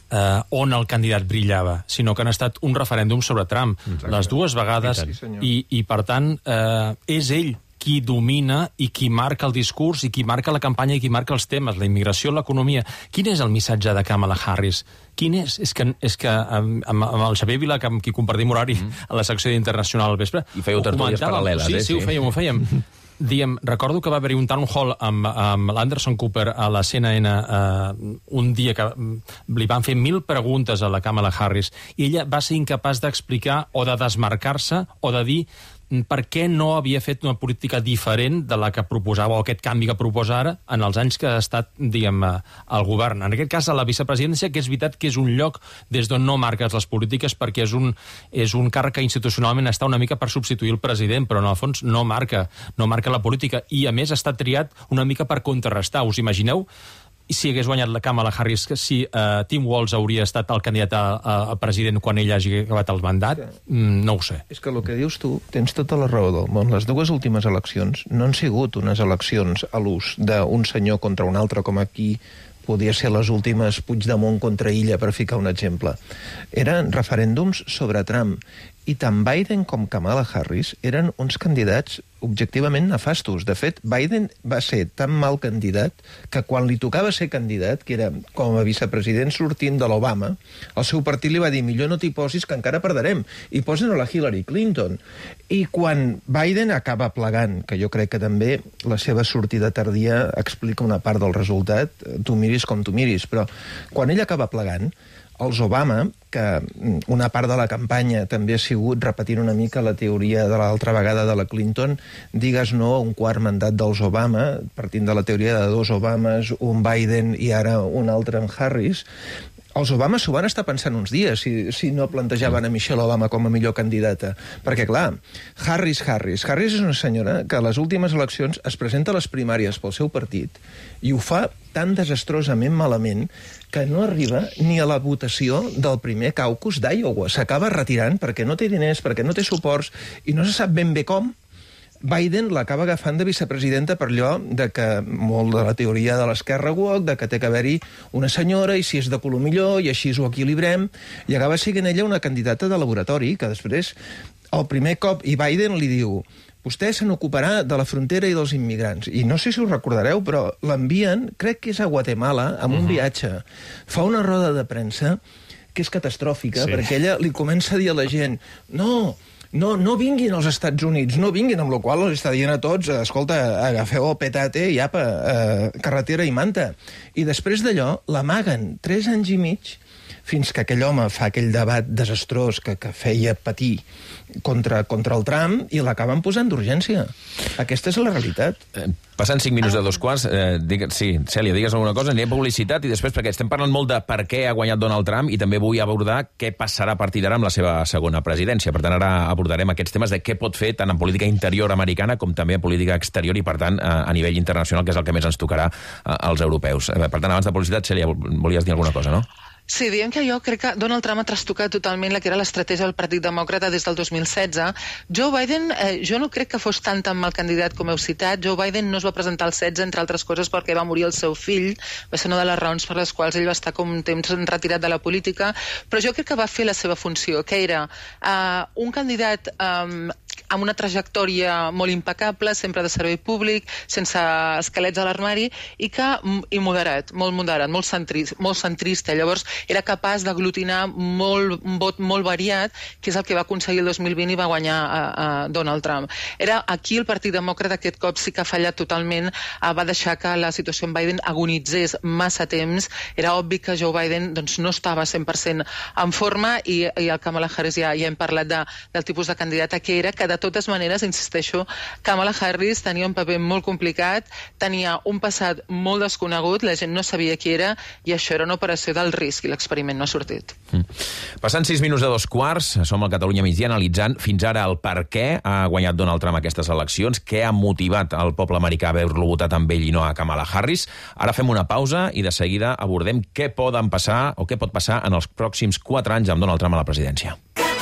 on el candidat brillava, sinó que han estat un referèndum sobre Trump. Exacte. Les dues vegades, i per tant és ell qui domina i qui marca el discurs i qui marca la campanya i qui marca els temes, la immigració, l'economia. Quin és el missatge de Kamala Harris? Quin és? És que amb el Xavier Vila, amb qui compartim horari a la secció d'Internacional al vespre... I fèieu tertúlies paral·leles, Sí, ho fèiem. Diem, recordo que va haver-hi un town hall amb l'Anderson Cooper a la CNN un dia que li van fer 1000 preguntes a la Kamala Harris i ella va ser incapaç d'explicar o de desmarcar-se o de dir per què no havia fet una política diferent de la que proposava, o aquest canvi que proposa ara, en els anys que ha estat, diguem, al govern. En aquest cas, a la vicepresidència, que és veritat que és un lloc des d'on no marques les polítiques, perquè és un càrrec que institucionalment està una mica per substituir el president, però en el fons no marca la política. I, a més, està triat una mica per contrarrestar. Us imagineu si hagués guanyat la Kamala Harris, si Tim Walz hauria estat el candidat a president quan ell hagi acabat el mandat? No ho sé. És que el que dius tu, tens tota la raó del món. Les dues últimes eleccions no han sigut unes eleccions a l'ús d'un senyor contra un altre, com aquí podia ser les últimes Puigdemont contra Illa, per ficar un exemple. Eren referèndums sobre Trump. I tant Biden com Kamala Harris eren uns candidats objectivament nefastos. De fet, Biden va ser tan mal candidat que quan li tocava ser candidat, que era com a vicepresident sortint de l'Obama, el seu partit li va dir millor no t'hi posis que encara perderem. I posen a la Hillary Clinton. I quan Biden acaba plegant, que jo crec que també la seva sortida tardia explica una part del resultat, tu miris com tu miris, però quan ell acaba plegant, els Obama, que una part de la campanya també ha sigut repetint una mica la teoria de l'altra vegada de la Clinton, digues no a un quart mandat dels Obama, partint de la teoria de dos Obames, un Biden i ara un altre amb Harris. Els Obama s'ho van estar pensant uns dies si no plantejaven a Michelle Obama com a millor candidata. Perquè, clar, Harris és una senyora que a les últimes eleccions es presenta a les primàries pel seu partit i ho fa tan desastrosament malament que no arriba ni a la votació del primer caucus d'Iowa. S'acaba retirant perquè no té diners, perquè no té suports i no se sap ben bé com. Biden l'acaba agafant de vicepresidenta per allò de que, molt de la teoria de l'esquerra woke, de que té que haver-hi una senyora i si és de color millor i així ho equilibrem, i acaba sent ella una candidata de laboratori que després, el primer cop, i Biden li diu vostè se n'ocuparà de la frontera i dels immigrants. I no sé si us recordareu, però l'envien, crec que és a Guatemala, amb un viatge. Fa una roda de premsa que és catastròfica, perquè ella li comença a dir a la gent no vinguin als Estats Units, no vinguin, amb la qual cosa està dient a tots, escolta, agafeu el petate i apa, carretera i manta. I després d'allò l'amaguen 3 anys i mig fins que aquell home fa aquell debat desastrós que feia patir contra el Trump i l'acaben posant d'urgència. Aquesta és la realitat. Passant 5 minuts de 2:15, sí, Cèlia, digues alguna cosa, anirem a publicitat i després, perquè estem parlant molt de per què ha guanyat Donald Trump i també vull abordar què passarà a partir d'ara amb la seva segona presidència. Per tant, ara abordarem aquests temes de què pot fer tant en política interior americana com també en política exterior i, per tant, a nivell internacional, que és el que més ens tocarà als europeus. Per tant, abans de publicitat, Cèlia, volies dir alguna cosa, no? Sí, diem que jo crec que Donald Trump ha trastocat totalment la que era l'estratègia del Partit Demòcrata des del 2016. Joe Biden, jo no crec que fos tan mal candidat com heu citat. Joe Biden no es va presentar al 16, entre altres coses, perquè va morir el seu fill. Va ser una de les raons per les quals ell va estar com un temps retirat de la política. Però jo crec que va fer la seva funció, que era un candidat amb una trajectòria molt impecable, sempre de servei públic, sense esquelets a l'armari, i moderat, molt centrista. Llavors, era capaç d'aglutinar un vot molt variat, que és el que va aconseguir el 2020 i va guanyar Donald Trump. Era aquí el Partit Demòcrata aquest cop sí que ha fallat totalment, va deixar que la situació amb Biden agonitzés massa temps. Era obvi que Joe Biden no estava 100% en forma i el Kamala Harris ja hem parlat del tipus de candidata que era, que de totes maneres, insisteixo, Kamala Harris tenia un paper molt complicat, tenia un passat molt desconegut, la gent no sabia qui era i això era una operació del risc i l'experiment no ha sortit. Passant 6 minuts de 2:15, som al Catalunya Migdia analitzant fins ara el per què ha guanyat Donald Trump aquestes eleccions, què ha motivat el poble americà a haver-lo votat amb ell i no a Kamala Harris. Ara fem una pausa i de seguida abordem què pot passar en els pròxims 4 anys amb Donald Trump a la presidència.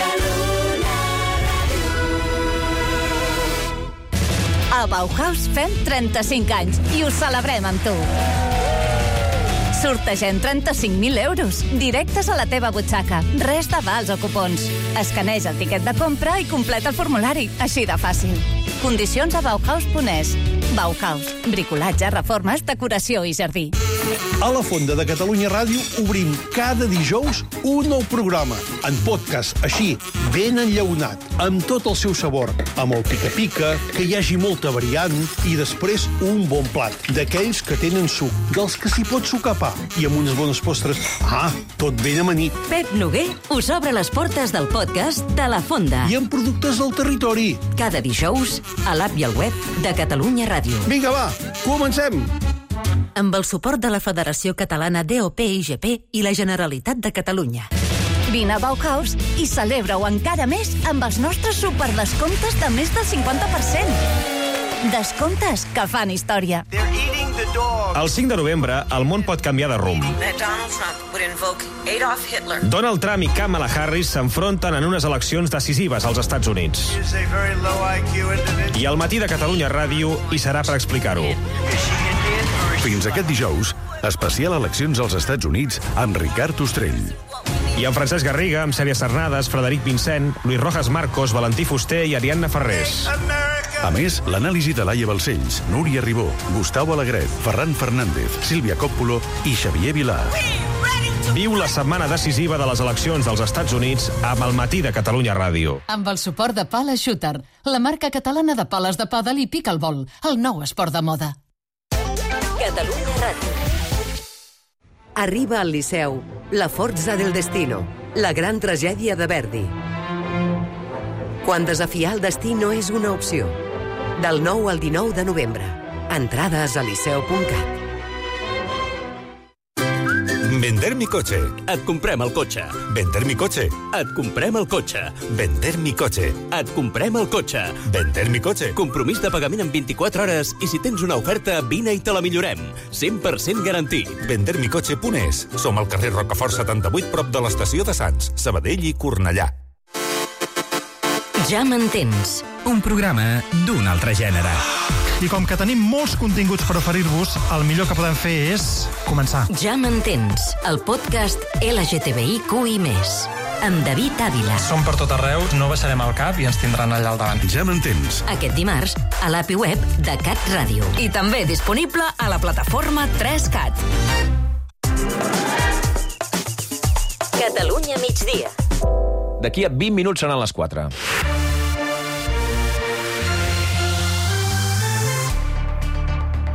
A Bauhaus fem 35 anys i ho celebrem amb tu. Sortegem 35.000 euros, directes a la teva butxaca. Res de vals o cupons. Escaneja el tiquet de compra i completa el formulari. Així de fàcil. Condicions a Bauhaus.es. Bauhaus. Bricolatge, reformes, decoració i jardí. A la Fonda de Catalunya Ràdio obrim cada dijous un nou programa, en podcast, així, ben enllaunat, amb tot el seu sabor, amb el pica-pica, que hi hagi molta variant, i després un bon plat, d'aquells que tenen suc, dels que s'hi pot sucar pa, i amb unes bones postres. Tot ben amanit. Pep Noguer us obre les portes del podcast de La Fonda. I amb productes del territori. Cada dijous, a l'app i al web de Catalunya Ràdio. Vinga, va, comencem! Amb el suport de la Federació Catalana DOP-IGP i la Generalitat de Catalunya. Vine a Bauhaus i celebra-ho encara més amb els nostres superdescomptes de més del 50%. Descomptes que fan història. El 5 de novembre, el món pot canviar de rumb. Donald Trump i Kamala Harris s'enfronten en unes eleccions decisives als Estats Units. I al matí de Catalunya Ràdio hi serà per explicar-ho. Fins aquest dijous, especial eleccions als Estats Units amb Ricard Ostrell. I amb Francesc Garriga, amb Cèlia Sarnades, Frederic Vincent, Luis Rojas Marcos, Valentí Fuster i Ariadna Ferrés. A més, l'anàlisi de Laia Balcells, Núria Ribó, Gustavo Alegret, Ferran Fernández, Sílvia Còppolo i Xavier Vilà. Viu la setmana decisiva de les eleccions dels Estats Units amb el matí de Catalunya Ràdio. Amb el suport de Pala Shooter, la marca catalana de pales de pàdel i pickleball, el nou esport de moda. Catalunya Ràdio. Arriba al Liceu La Forza del Destino, la gran tragèdia de Verdi. Quan desafiar el destí no és una opció. Del 9 al 19 de novembre. Entrades a liceu.cat. Vender mi coche. Et comprem el cotxe. Vender mi coche. Et comprem el cotxe. Vender mi coche. Et comprem el cotxe. Vender mi coche. Compromís de pagament en 24 hores i si tens una oferta, vine i te la millorem. 100% garantit. Vendermicoche.es. Som al carrer Rocafort 78, prop de l'estació de Sants, Sabadell i Cornellà. Ja m'entens. Un programa d'un altre gènere. I com que tenim molts continguts per oferir-vos, el millor que podem fer és començar. Ja m'entens, el podcast LGTBIQI+, amb David Ávila. Som per tot arreu, no baixarem el cap i ens tindran allà al davant. Ja m'entens. Aquest dimarts, a l'API web de Cat Ràdio. I també disponible a la plataforma 3Cat. Catalunya migdia. D'aquí a 20 minuts seran les 4.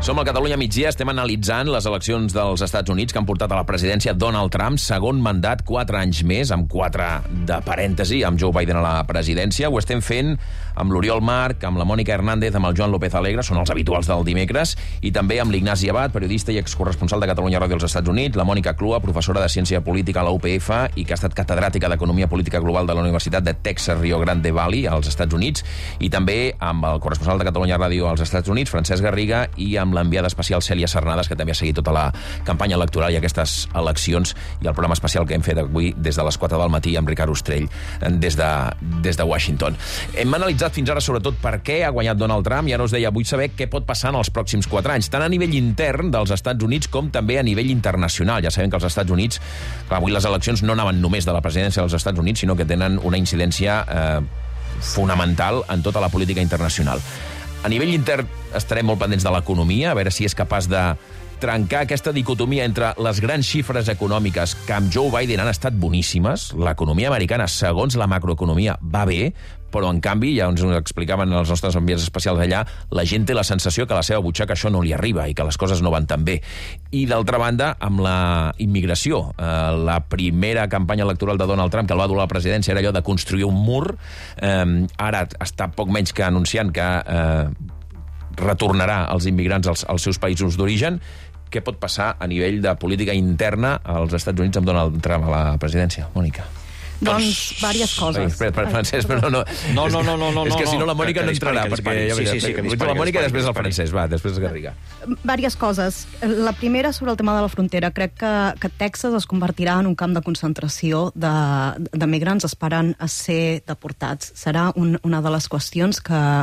Som al Catalunya migdia, estem analitzant les eleccions dels Estats Units que han portat a la presidència Donald Trump, segon mandat, 4 anys més, amb 4 de parèntesi, amb Joe Biden a la presidència. Ho estem fent amb l'Oriol Marc, amb la Mònica Hernández, amb el Joan López Alegre, són els habituals del dimecres, i també amb l'Ignasi Abad, periodista i excorresponsal de Catalunya Ràdio als Estats Units, la Mònica Clua, professora de Ciència Política a la UPF i que ha estat catedràtica d'Economia Política Global de la Universitat de Texas Rio Grande Valley, als Estats Units, i també amb el corresponsal de Catalunya Ràdio als Estats Units, Francesc Garriga, i amb l'enviada especial Cèlia Sarnades, que també ha seguit tota la campanya electoral i aquestes eleccions, i el programa especial que hem fet avui des de les 4 del matí amb Ricard Ostrell des de Washington. Hem analitzat fins ara sobretot per què ha guanyat Donald Trump, i ara us deia, vull saber què pot passar en els pròxims 4 anys, tant a nivell intern dels Estats Units com també a nivell internacional. Ja sabem que els Estats Units, clar, avui les eleccions no anaven només de la presidència dels Estats Units, sinó que tenen una incidència fonamental en tota la política internacional. A nivell intern estarem molt pendents de l'economia, a veure si és capaç de trencar aquesta dicotomia entre les grans xifres econòmiques que amb Joe Biden han estat boníssimes. L'economia americana, segons la macroeconomia, va bé, però en canvi, ja ens ho explicaven els nostres enviats especials allà, la gent té la sensació que a la seva butxaca això no li arriba i que les coses no van tan bé. I d'altra banda, amb la immigració. La primera campanya electoral de Donald Trump que el va dur a la presidència era allò de construir un mur. Ara està poc menys que anunciant que retornarà els immigrants als seus països d'origen. Què pot passar a nivell de política interna als Estats Units amb Donald Trump a la presidència? Mònica. Doncs, diverses coses. Espera, Francesc, però no. No. És que si no la Mònica no entrarà, perquè la Mònica i després el Francesc, va, després el Garriga. Diverses coses. La primera, sobre el tema de la frontera. Crec que Texas es convertirà en un camp de concentració de migrants esperant a ser deportats. Serà una de les qüestions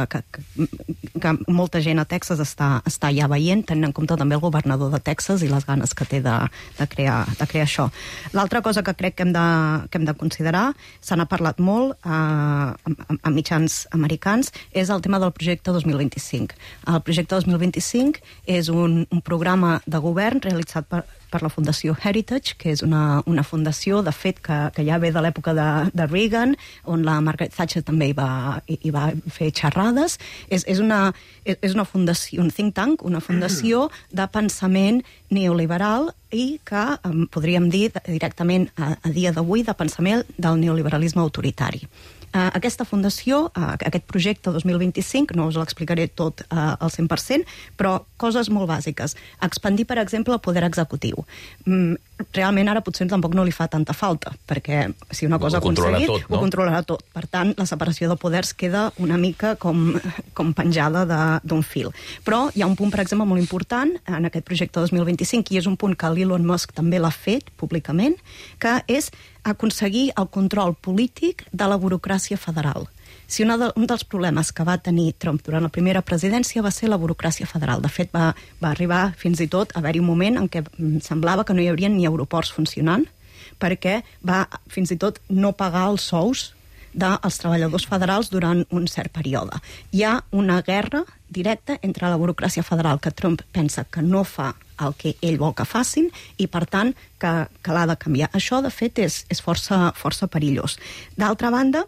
que molta gent a Texas està ja veient, tenint en compte també el governador de Texas i les ganes que té de crear això. L'altra cosa que crec que hem de considerar, se n'ha parlat molt a mitjans americans, és el tema del projecte 2025. El projecte 2025 és un programa de govern realitzat per la Fundació Heritage, que és una fundació, de fet, que ja ve de l'època de Reagan, on la Margaret Thatcher també hi va fer xerrades. És una fundació, un think tank, una fundació de pensament neoliberal i que podríem dir directament a dia d'avui de pensament del neoliberalisme autoritari. Aquesta fundació, aquest projecte 2025, no us l'explicaré tot al 100%, però coses molt bàsiques. Expandir, per exemple, el poder executiu. Realment ara potser tampoc no li fa tanta falta, perquè si una cosa ha aconseguit, ho controlarà tot. Per tant, la separació de poders queda una mica com penjada d'un fil. Però hi ha un punt, per exemple, molt important en aquest projecte 2025, i és un punt que l'Elon Musk també l'ha fet públicament, que és aconseguir el control polític de la burocràcia federal. Si un dels problemes que va tenir Trump durant la primera presidència va ser la burocràcia federal. De fet, va arribar fins i tot a haver-hi un moment en què semblava que no hi hauria ni aeroports funcionant, perquè va fins i tot no pagar els sous dels treballadors federals durant un cert període. Hi ha una guerra directa entre la burocràcia federal, que Trump pensa que no fa el que ell vol que facin, i per tant que l'ha de canviar. Això, de fet, és força perillós. D'altra banda,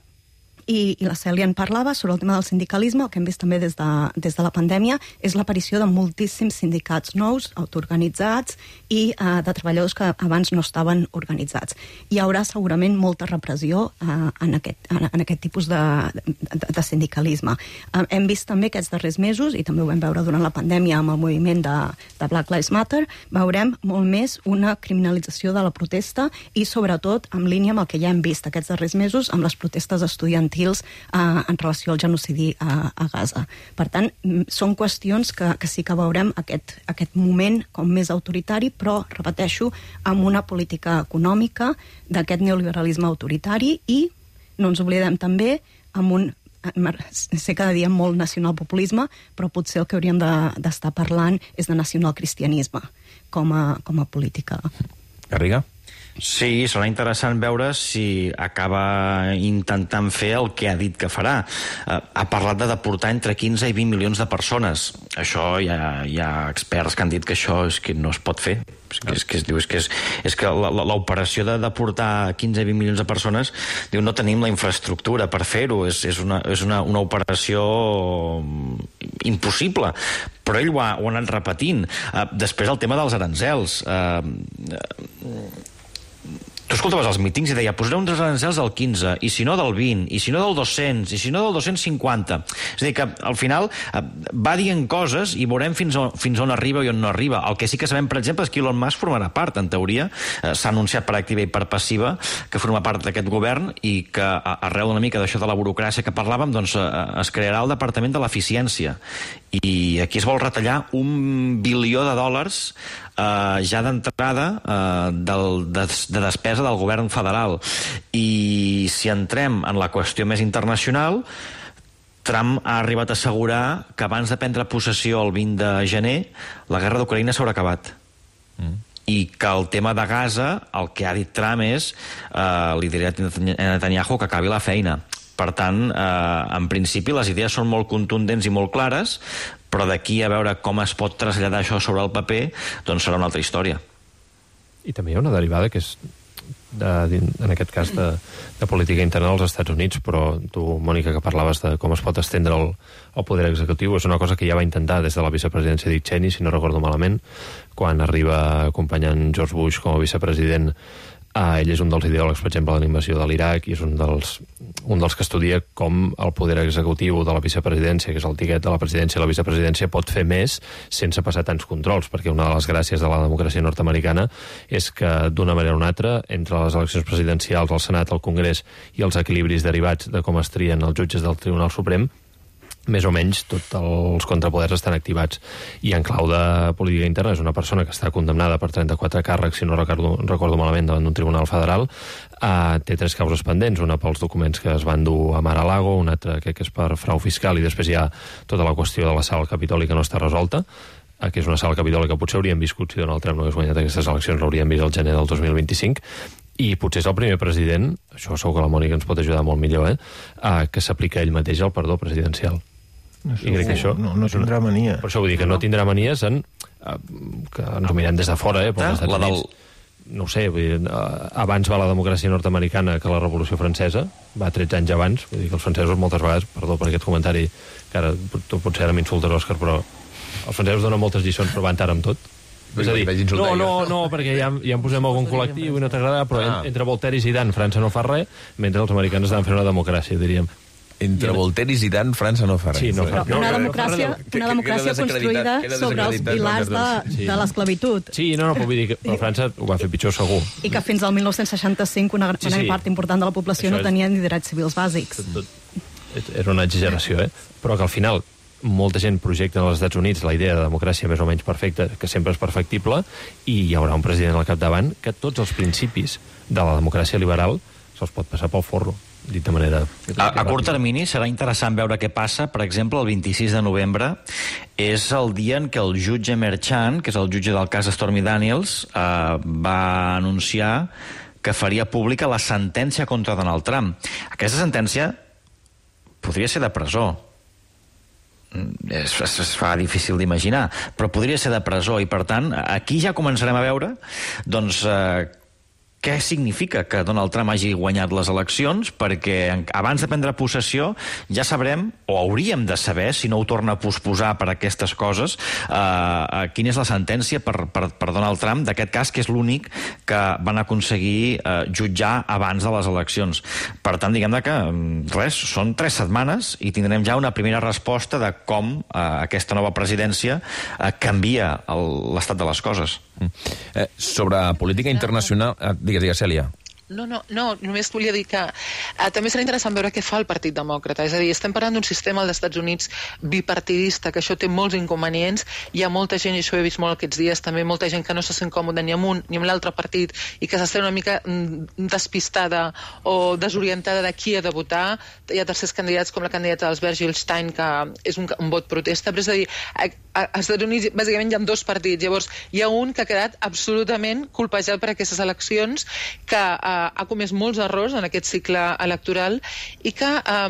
i la Cèlia en parlava sobre el tema del sindicalisme, el que hem vist també des de la pandèmia és l'aparició de moltíssims sindicats nous, autoorganitzats i de treballadors que abans no estaven organitzats. Hi haurà segurament molta repressió en aquest tipus de sindicalisme. Hem vist també aquests darrers mesos, i també ho vam veure durant la pandèmia amb el moviment de Black Lives Matter, veurem molt més una criminalització de la protesta i sobretot en línia amb el que ja hem vist aquests darrers mesos amb les protestes estudiantils en relació al genocidi a Gaza. Per tant, són qüestions que sí que veurem aquest moment com més autoritari, però, repeteixo, amb una política econòmica d'aquest neoliberalisme autoritari i, no ens oblidem també, amb un sé que diem molt nacionalpopulisme, però potser el que hauríem d'estar parlant és de nacionalcristianisme com a política. Garriga? Sí, serà interessant veure si acaba intentant fer el que ha dit que farà. Ha parlat de deportar entre 15 i 20 milions de persones. Això hi ha experts que han dit que això és que no es pot fer. És que l'operació de deportar 15 i 20 milions de persones, diu, no tenim la infraestructura per fer-ho, és una operació impossible. Però ell ho ha anat repetint. Després el tema dels aranzels. Tu escoltaves els mítings i deia, posaré uns aranzels del 15, i si no del 20, i si no del 200, i si no del 250. És a dir, que al final va dient coses i veurem fins on arriba i on no arriba. El que sí que sabem, per exemple, és que Elon Musk formarà part, en teoria. S'ha anunciat per activa i per passiva que forma part d'aquest govern i que arreu una mica d'això de la burocràcia que parlàvem, doncs es crearà el Departament de l'Eficiència. I aquí es vol retallar $1 bilió ja d'entrada de despesa del govern federal. I si entrem en la qüestió més internacional, Trump ha arribat a assegurar que abans de prendre possessió el 20 de gener la guerra d'Ucraïna s'haurà acabat. I que el tema de Gaza, el que ha dit Trump és li diré a Netanyahu que acabi la feina. Per tant, en principi les idees són molt contundents i molt clares, però d'aquí a veure com es pot traslladar això sobre el paper, doncs serà una altra història. I també hi ha una derivada que és, en aquest cas, de política interna dels Estats Units, però tu, Mònica, que parlaves de com es pot estendre el poder executiu, és una cosa que ja va intentar des de la vicepresidència Dick Cheney, si no recordo malament, quan arriba acompanyant George Bush com a vicepresident. Ell és un dels ideòlegs, per exemple, de la invasió de l'Iraq, i és un dels que estudia com el poder executiu de la vicepresidència, que és el tiquet de la presidència i la vicepresidència, pot fer més sense passar tants controls, perquè una de les gràcies de la democràcia nord-americana és que, d'una manera o una altra, entre les eleccions presidencials, el Senat, el Congrés i els equilibris derivats de com es trien els jutges del Tribunal Suprem, més o menys tots els contrapoders estan activats. I en clau de política interna és una persona que està condemnada per 34 càrrecs, si no recordo malament, davant d'un tribunal federal. Té 3 causes pendents, una pels documents que es van dur a Mar-a-Lago, una altra que és per frau fiscal, i després hi ha tota la qüestió de la sala Capitoli que no està resolta, que és una sala Capitoli que potser hauríem viscut si Donald Trump no hagués guanyat aquestes eleccions, l'hauríem vist al gener del 2025, i potser és el primer president, això segur que la Mònica ens pot ajudar molt millor, que s'aplica ell mateix al perdó presidencial. I crec que això no tindrà mania. Per això vull dir que no tindrà manies que ens ho mirem des de fora, pels Estats Units. No ho sé, vull dir, abans va la democràcia nord-americana que la Revolució Francesa, va 13 anys abans, vull dir que els francesos moltes vegades, perdó per aquest comentari, que ara potser ara m'insultes, Òscar, però els francesos donen moltes lliçons, però van tard amb tot. És a dir, no, perquè ja en posem algun col·lectiu i no t'agrada, però entre Voltaire i Zidane França no fa res, mentre els americans estaven fent una democràcia, diríem. Entre Voltaire i Zidane, França no fa res. Sí, una democràcia construïda sobre els pilars de l'esclavitud. Sí, no, però vull dir que França ho va fer pitjor segur. I que fins al 1965 una gran part important de la població no tenia ni drets civils bàsics. Era una exageració, però que al final molta gent projecta als Estats Units la idea de democràcia més o menys perfecta, que sempre és perfectible, i hi haurà un president al capdavant que tots els principis de la democràcia liberal se'ls pot passar pel forro, dit de manera... A curt termini serà interessant veure què passa. Per exemple, el 26 de novembre és el dia en què el jutge Merchan, que és el jutge del cas Stormy Daniels, va anunciar que faria pública la sentència contra Donald Trump. Aquesta sentència podria ser de presó. Es fa difícil d'imaginar, però podria ser de presó, i per tant aquí ja començarem a veure doncs què significa que Donald Trump hagi guanyat les eleccions, perquè abans de prendre possessió ja sabrem, o hauríem de saber, si no ho torna a posposar per aquestes coses, quina és la sentència per Donald Trump d'aquest cas, que és l'únic que van aconseguir jutjar abans de les eleccions. Per tant, diguem que res, són 3 setmanes i tindrem ja una primera resposta de com aquesta nova presidència canvia l'estat de les coses. Sobre política internacional... Digues, Cèlia. No, només volia dir que també serà interessant veure què fa el Partit Demòcrata. És a dir, estem parlant d'un sistema als Estats Units bipartidista, que això té molts inconvenients. Hi ha molta gent, i això ho he vist molt aquests dies, també molta gent que no se sent còmoda ni amb un ni amb l'altre partit i que s'està una mica despistada o desorientada de qui ha de votar. Hi ha tercers candidats com la candidata d'Albert Gilstein, que és un vot protesta. Però és a dir, als Estats Units bàsicament hi ha dos partits. Llavors, hi ha un que ha quedat absolutament colpejat per aquestes eleccions, que ha comès molts errors en aquest cicle electoral i que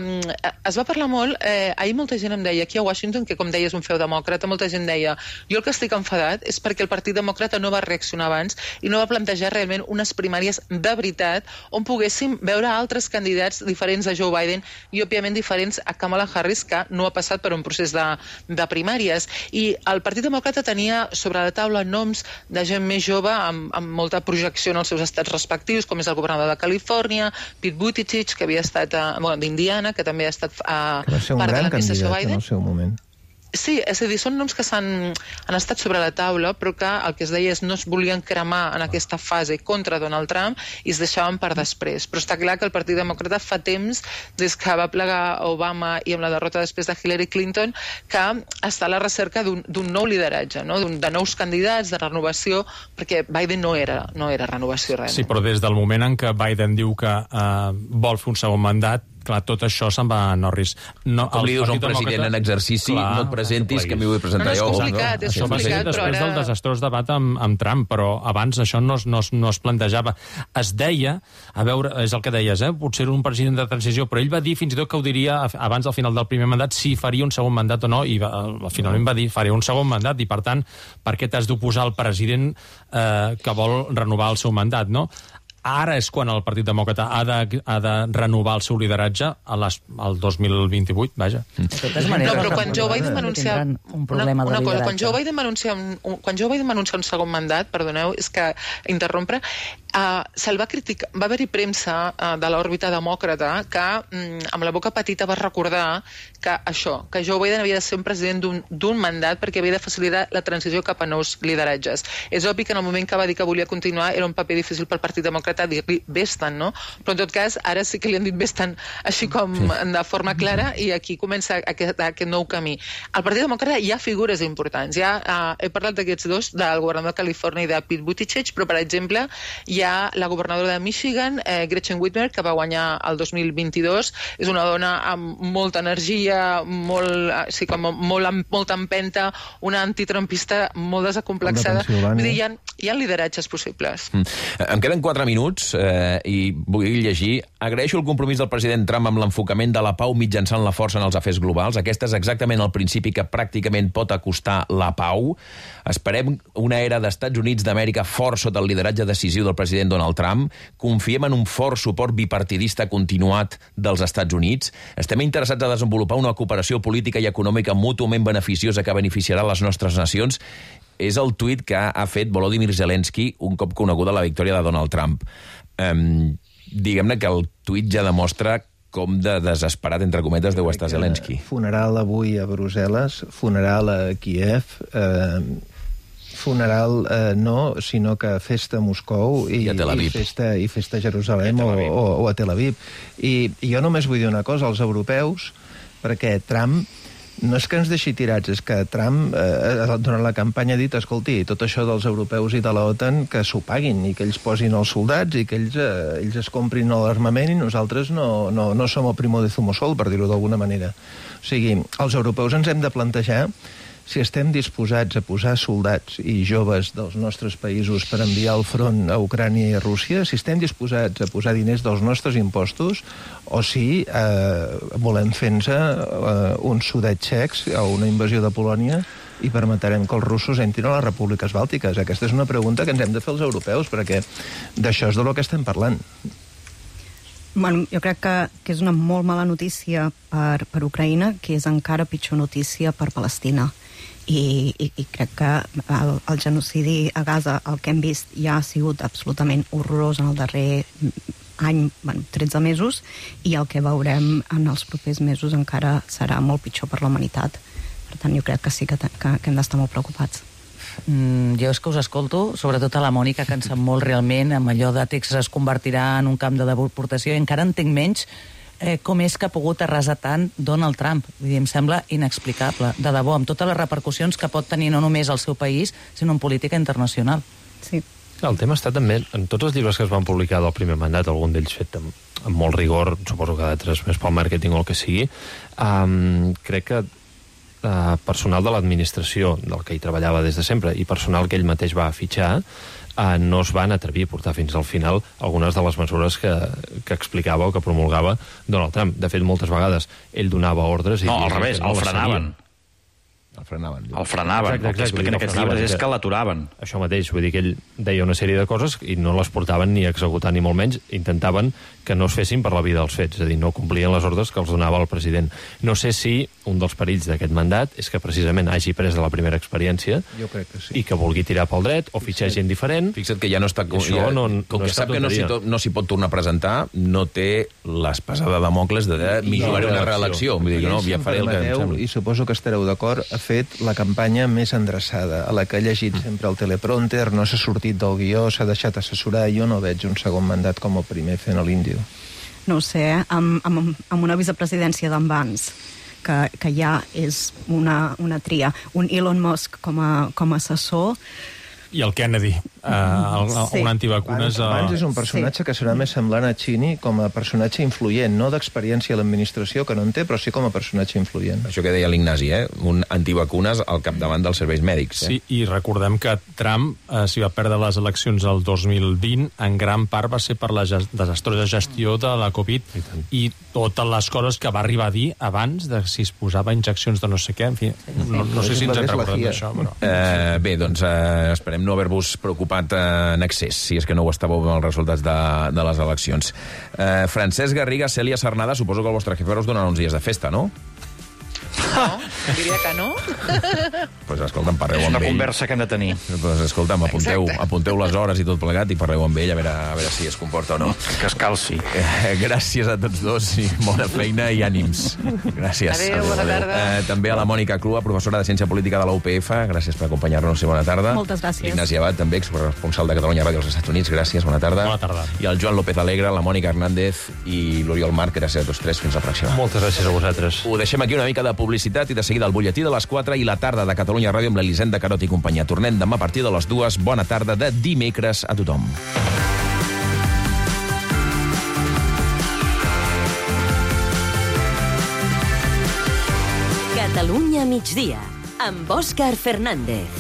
es va parlar molt. Ahir molta gent em deia, aquí a Washington, que com deia és un feu demòcrata, molta gent deia, jo el que estic enfadat és perquè el Partit Demòcrata no va reaccionar abans i no va plantejar realment unes primàries de veritat on poguéssim veure altres candidats diferents a Joe Biden i òbviament diferents a Kamala Harris, que no ha passat per un procés de primàries. I el Partit Demòcrata tenia sobre la taula noms de gent més jove amb molta projecció en els seus estats respectius, com és el governador de Califòrnia, Pete Buttigieg, que havia estat d'Indiana, que també ha estat part de l'administració Biden. En el seu moment. Sí, és a dir, són noms que han estat sobre la taula, però que el que es deia és no es volien cremar en aquesta fase contra Donald Trump i es deixaven per després. Però està clar que el Partit Demòcrata fa temps, des que va plegar Obama i amb la derrota després de Hillary Clinton, que està a la recerca d'un nou lideratge, no? De nous candidats, de renovació, perquè Biden no era renovació realment. Sí, però des del moment en què Biden diu que vol fer un segon mandat, clar, tot això se'n va a Norris. Com li dius a un president en exercici, no et presentis, que m'hi vull presentar jo. És complicat, això va ser després del desastrós debat amb Trump, però abans això no es plantejava. Es deia, a veure, és el que deies, potser un president de transició, però ell va dir fins i tot que ho diria abans del final del primer mandat si faria un segon mandat o no, i finalment va dir faré un segon mandat, i per tant, per què t'has d'oposar al president que vol renovar el seu mandat, no? Ara és quan el Partit Demòcrata ha de renovar el seu lideratge al 2028, vaja. No, però quan Joe Biden va anunciar una cosa, quan Joe Biden va anunciar un segon mandat, perdoneu, és que interrompre, se'l va criticar, va haver-hi premsa de l'òrbita demòcrata que amb la boca petita va recordar que Joe Biden havia de ser un president d'un mandat perquè havia de facilitar la transició cap a nous lideratges. És obvi que en el moment que va dir que volia continuar era un paper difícil pel Partit Demòcrata dir-li vés-te'n, no? Però en tot cas, ara sí que li han dit vés-te'n així com de forma clara i aquí comença aquest nou camí. Al Partit Demòcrata hi ha figures importants. He parlat d'aquests dos, del governador de Califòrnia i de Pete Buttigieg, però per exemple hi ha la governadora de Michigan, Gretchen Whitmer, que va guanyar el 2022. És una dona amb molta energia, molta empenta, una antitrumpista molt desacomplexada. Vull dir, hi ha lideratges possibles. Em queden 4 minuts i vull llegir. Agraeixo el compromís del president Trump amb l'enfocament de la pau mitjançant la força en els afers globals. Aquest és exactament el principi que pràcticament pot acostar la pau. Esperem una era d'Estats Units d'Amèrica fort sota el lideratge decisiu del president Donald Trump. Confiem en un fort suport bipartidista continuat dels Estats Units. Estem interessats a desenvolupar una cooperació política i econòmica mútuament beneficiosa que beneficiarà les nostres nacions. És el tuit que ha fet Volodymyr Zelensky un cop coneguda la victòria de Donald Trump. Diguem-ne que el tuit ja demostra com de desesperat, entre cometes, deu estar Zelensky. Funeral avui a Brussel·les, funeral a Kiev, funeral no, sinó que festa a Moscou i festa a Jerusalem o a Tel Aviv. I jo només vull dir una cosa als europeus, perquè Trump no és que ens deixi tirats, és que Trump durant la campanya ha dit, escolti, tot això dels europeus i de l'OTAN que s'ho paguin i que ells posin els soldats i que ells es comprin l'armament i nosaltres no som el primo de Zumosol, per dir-ho d'alguna manera. O sigui, els europeus ens hem de plantejar si estem disposats a posar soldats i joves dels nostres països per enviar al front a Ucrània i a Rússia, si estem disposats a posar diners dels nostres impostos o si volem fer-nos uns sudets txecs o una invasió de Polònia i permetrem que els russos entrin a les repúbliques bàltiques. Aquesta és una pregunta que ens hem de fer els europeus, perquè d'això és del que estem parlant. Bueno, jo crec que és una molt mala notícia per Ucraïna, que és encara pitjor notícia per Palestina. I crec que el genocidi a Gaza, el que hem vist, ja ha sigut absolutament horrorós en el darrer any, 13 mesos, i el que veurem en els propers mesos encara serà molt pitjor per la humanitat. Per tant, jo crec que sí que hem d'estar molt preocupats. Jo és que us escolto, sobretot a la Mònica, que en sap molt realment, amb allò de Texas es convertirà en un camp de deportació, i encara entenc menys com és que ha pogut arrasar tant Donald Trump. Vull dir, em sembla inexplicable, de debò, amb totes les repercussions que pot tenir no només al seu país, sinó en política internacional. Sí. El tema està també, en tots els llibres que es van publicar del primer mandat, algun d'ells fet amb molt rigor, suposo que d'altres més pel màrqueting o el que sigui, crec que personal de l'administració, del que hi treballava des de sempre, i personal que ell mateix va fitxar, no es van atrevir a portar fins al final algunes de les mesures que explicava o que promulgava Donald Trump. De fet, moltes vegades ell donava ordres... No, al revés, el frenaven. El frenaven. El frenaven. El que expliquen aquests llibres és que l'aturaven. Això mateix, vull dir que ell deia una sèrie de coses i no les portaven ni a executar, ni molt menys. Intentaven que no es fessin per la vida dels fets, és a dir, no complien les ordres que els donava el president. No sé si un dels perills d'aquest mandat és que precisament hagi pres de la primera experiència i que vulgui tirar pel dret o fitxar gent diferent. Fixa't que ja no està... Com que sap que no s'hi pot tornar a presentar, no té l'espasa de Damocles de millorar una reelecció. Vull dir que no, ja faré el que em sembla. I suposo que estareu d'acord, ha fet la campanya més endreçada, a la que ha llegit sempre el teleprompter, no s'ha sortit del guió, s'ha deixat assessorar. Jo no veig un segon mandat com el primer fent a l'Índio. No ho sé, amb una vicepresidència d'en Vance, que ja és una tria, un Elon Musk com a assessor... I el Kennedy, un antivacunes... Vance és un personatge que serà més semblant a Cheney com a personatge influent, no d'experiència a l'administració, que no en té, però sí com a personatge influent. Això que deia l'Ignasi, un antivacunes al capdavant dels serveis mèdics. Sí, i recordem que Trump, si va perdre les eleccions el 2020, en gran part va ser per la desastrosa gestió de la Covid i totes les coses que va arribar a dir abans de si es posava injeccions de no sé què, en fi, no sé si ens en recordem d'això, però... Bé, doncs esperem no haver-vos preocupat en excés, si és que no ho estàveu amb els resultats de les eleccions. Francesc Garriga, Cèlia Cernada, suposo que el vostre jefe us donarà uns dies de festa, no? No, diria que no. Pues escolta'm, parleu amb ell. És una conversa que hem de tenir. Pues escolta'm, apunteu les hores i tot plegat i parleu amb ell a veure si es comporta o no. Que es calci. Gràcies a tots dos i bona feina i ànims. Gràcies. Adéu, bona tarda. També a la Mònica Clua, professora de Ciència Política de la UPF. Gràcies per acompanyar-nos i bona tarda. Moltes gràcies. L'Ignasi Abad, també, corresponsal de Catalunya Ràdio als Estats Units. Gràcies, bona tarda. Bona tarda. I el Joan López Alegre, la Mònica Hernández i l'Oriol Marc. Gràcies a tots tres. Fins la pròxima. Moltes gràcies a vosaltres. Ho deixem aquí, una mica de publicitat i de seguida el butlletí de les 4 i la tarda de Catalunya Ràdio amb l'Elisenda Carot i companyia. Tornem demà a partir de les 2. Bona tarda de dimecres a tothom. Catalunya migdia, amb Òscar Fernández.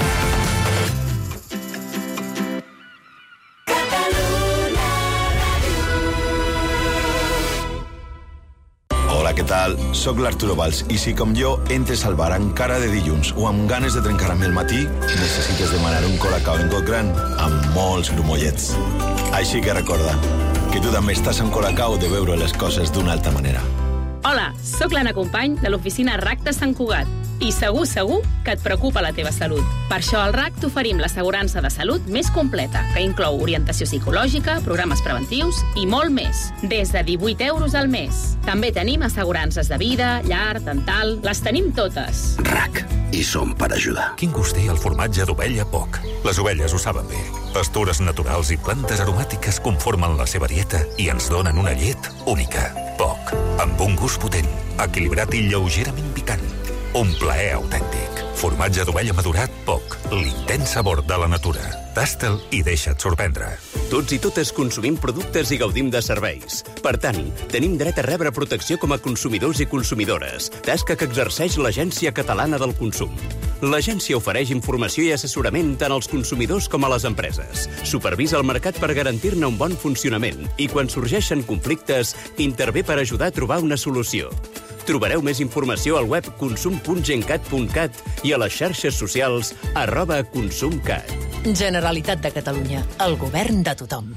Hola, què tal? Soc l'Arturo Valls i si com jo entres al bar encara de dilluns o amb ganes de trencar-me el matí, necessites demanar un colacao en got gran amb molts grumollets. Així que recorda que tu també estàs en colacao de veure les coses d'una altra manera. Hola, sóc l'Anna Company de l'oficina RAC de Sant Cugat i segur que et preocupa la teva salut. Per això al RAC t'oferim l'assegurança de salut més completa, que inclou orientació psicològica, programes preventius i molt més, des de 18 euros al mes. També tenim assegurances de vida, llar, dental, les tenim totes. RAC, i som per ajudar. Quin gust té el formatge d'ovella Poc? Les ovelles ho saben bé. Pastures naturals i plantes aromàtiques conformen la seva dieta i ens donen una llet única. Poc, amb un gust potent, equilibrat i lleugerament picant. Un plaer autèntic. Formatge d'ovella madurat Poc, l'intens sabor de la natura. Tasta'l i deixa't sorprendre. Tots i totes consumim productes i gaudim de serveis. Per tant, tenim dret a rebre protecció com a consumidors i consumidores, tasca que exerceix l'Agència Catalana del Consum. L'agència ofereix informació i assessorament tant als consumidors com a les empreses. Supervisa el mercat per garantir-ne un bon funcionament i quan sorgeixen conflictes, intervé per ajudar a trobar una solució. Trobareu més informació al web consum.gencat.cat i a les xarxes socials @consumcat. Generalitat de Catalunya, el govern de tothom.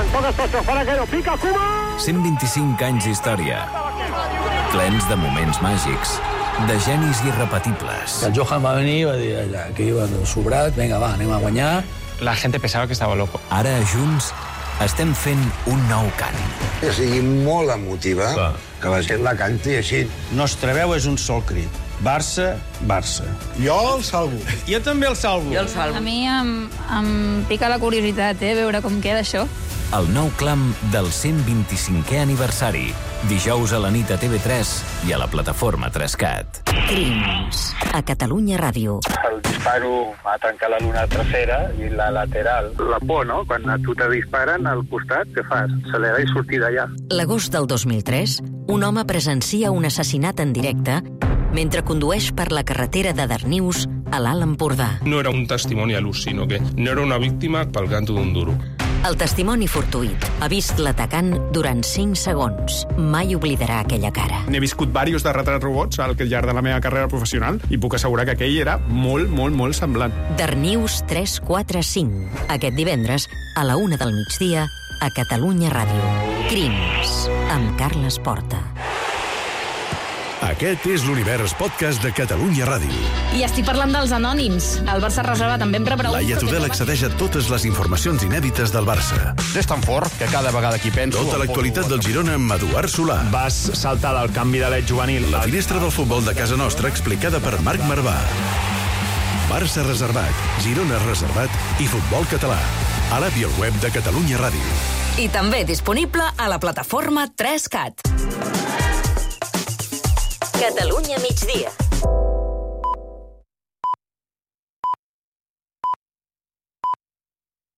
125 anys d'història, plens de moments màgics, de genis irrepetibles. El Johan va venir i va dir allà, que iba sobrat, vinga, va, anem a guanyar. La gente pensava que estava loco. Ara, junts, estem fent un nou cant. Que sigui molt emotiva, que la gent la canti així. Nostra veu és un sol crit. Barça. Jo el salvo. Jo també el salvo. A mi em pica la curiositat, veure com queda això. El nou clam del 125è aniversari. Dijous a la nit a TV3 i a la plataforma 3CAT. Crims. A Catalunya Ràdio. El disparo va trencar la luna trasera i la lateral. La por, no? Quan a tu te disparen al costat, què fas? Accelerar i sortir d'allà. L'agost del 2003, un home presencia un assassinat en directe mentre condueix per la carretera de Darnius a l'Alt Empordà. No era un testimoni a l'ús, sinó que no era una víctima pel canto d'un duro. El testimoni fortuït ha vist l'atacant durant 5 segons. Mai oblidarà aquella cara. N'he viscut diversos de retrats robots al llarg de la meva carrera professional i puc assegurar que aquell era molt semblant. Darnius 345. Aquest divendres, a la 1 del migdia, a Catalunya Ràdio. Crims, amb Carles Porta. Aquest és l'Univers Podcast de Catalunya Ràdio. I estic parlant dels anònims. El Barça reserva també em rebrà... Laia Tudel accedeix a totes les informacions inèdites del Barça. És tan fort que cada vegada que hi penso... Tota l'actualitat del Girona amb Eduard Solà. Vas saltar del canvi de l'et juvenil. La finestra del futbol de casa nostra explicada per Marc Marvà. Barça reservat, Girona reservat i futbol català. A l'app i al web de Catalunya Ràdio. I també disponible a la plataforma 3CAT. Catalunya migdia.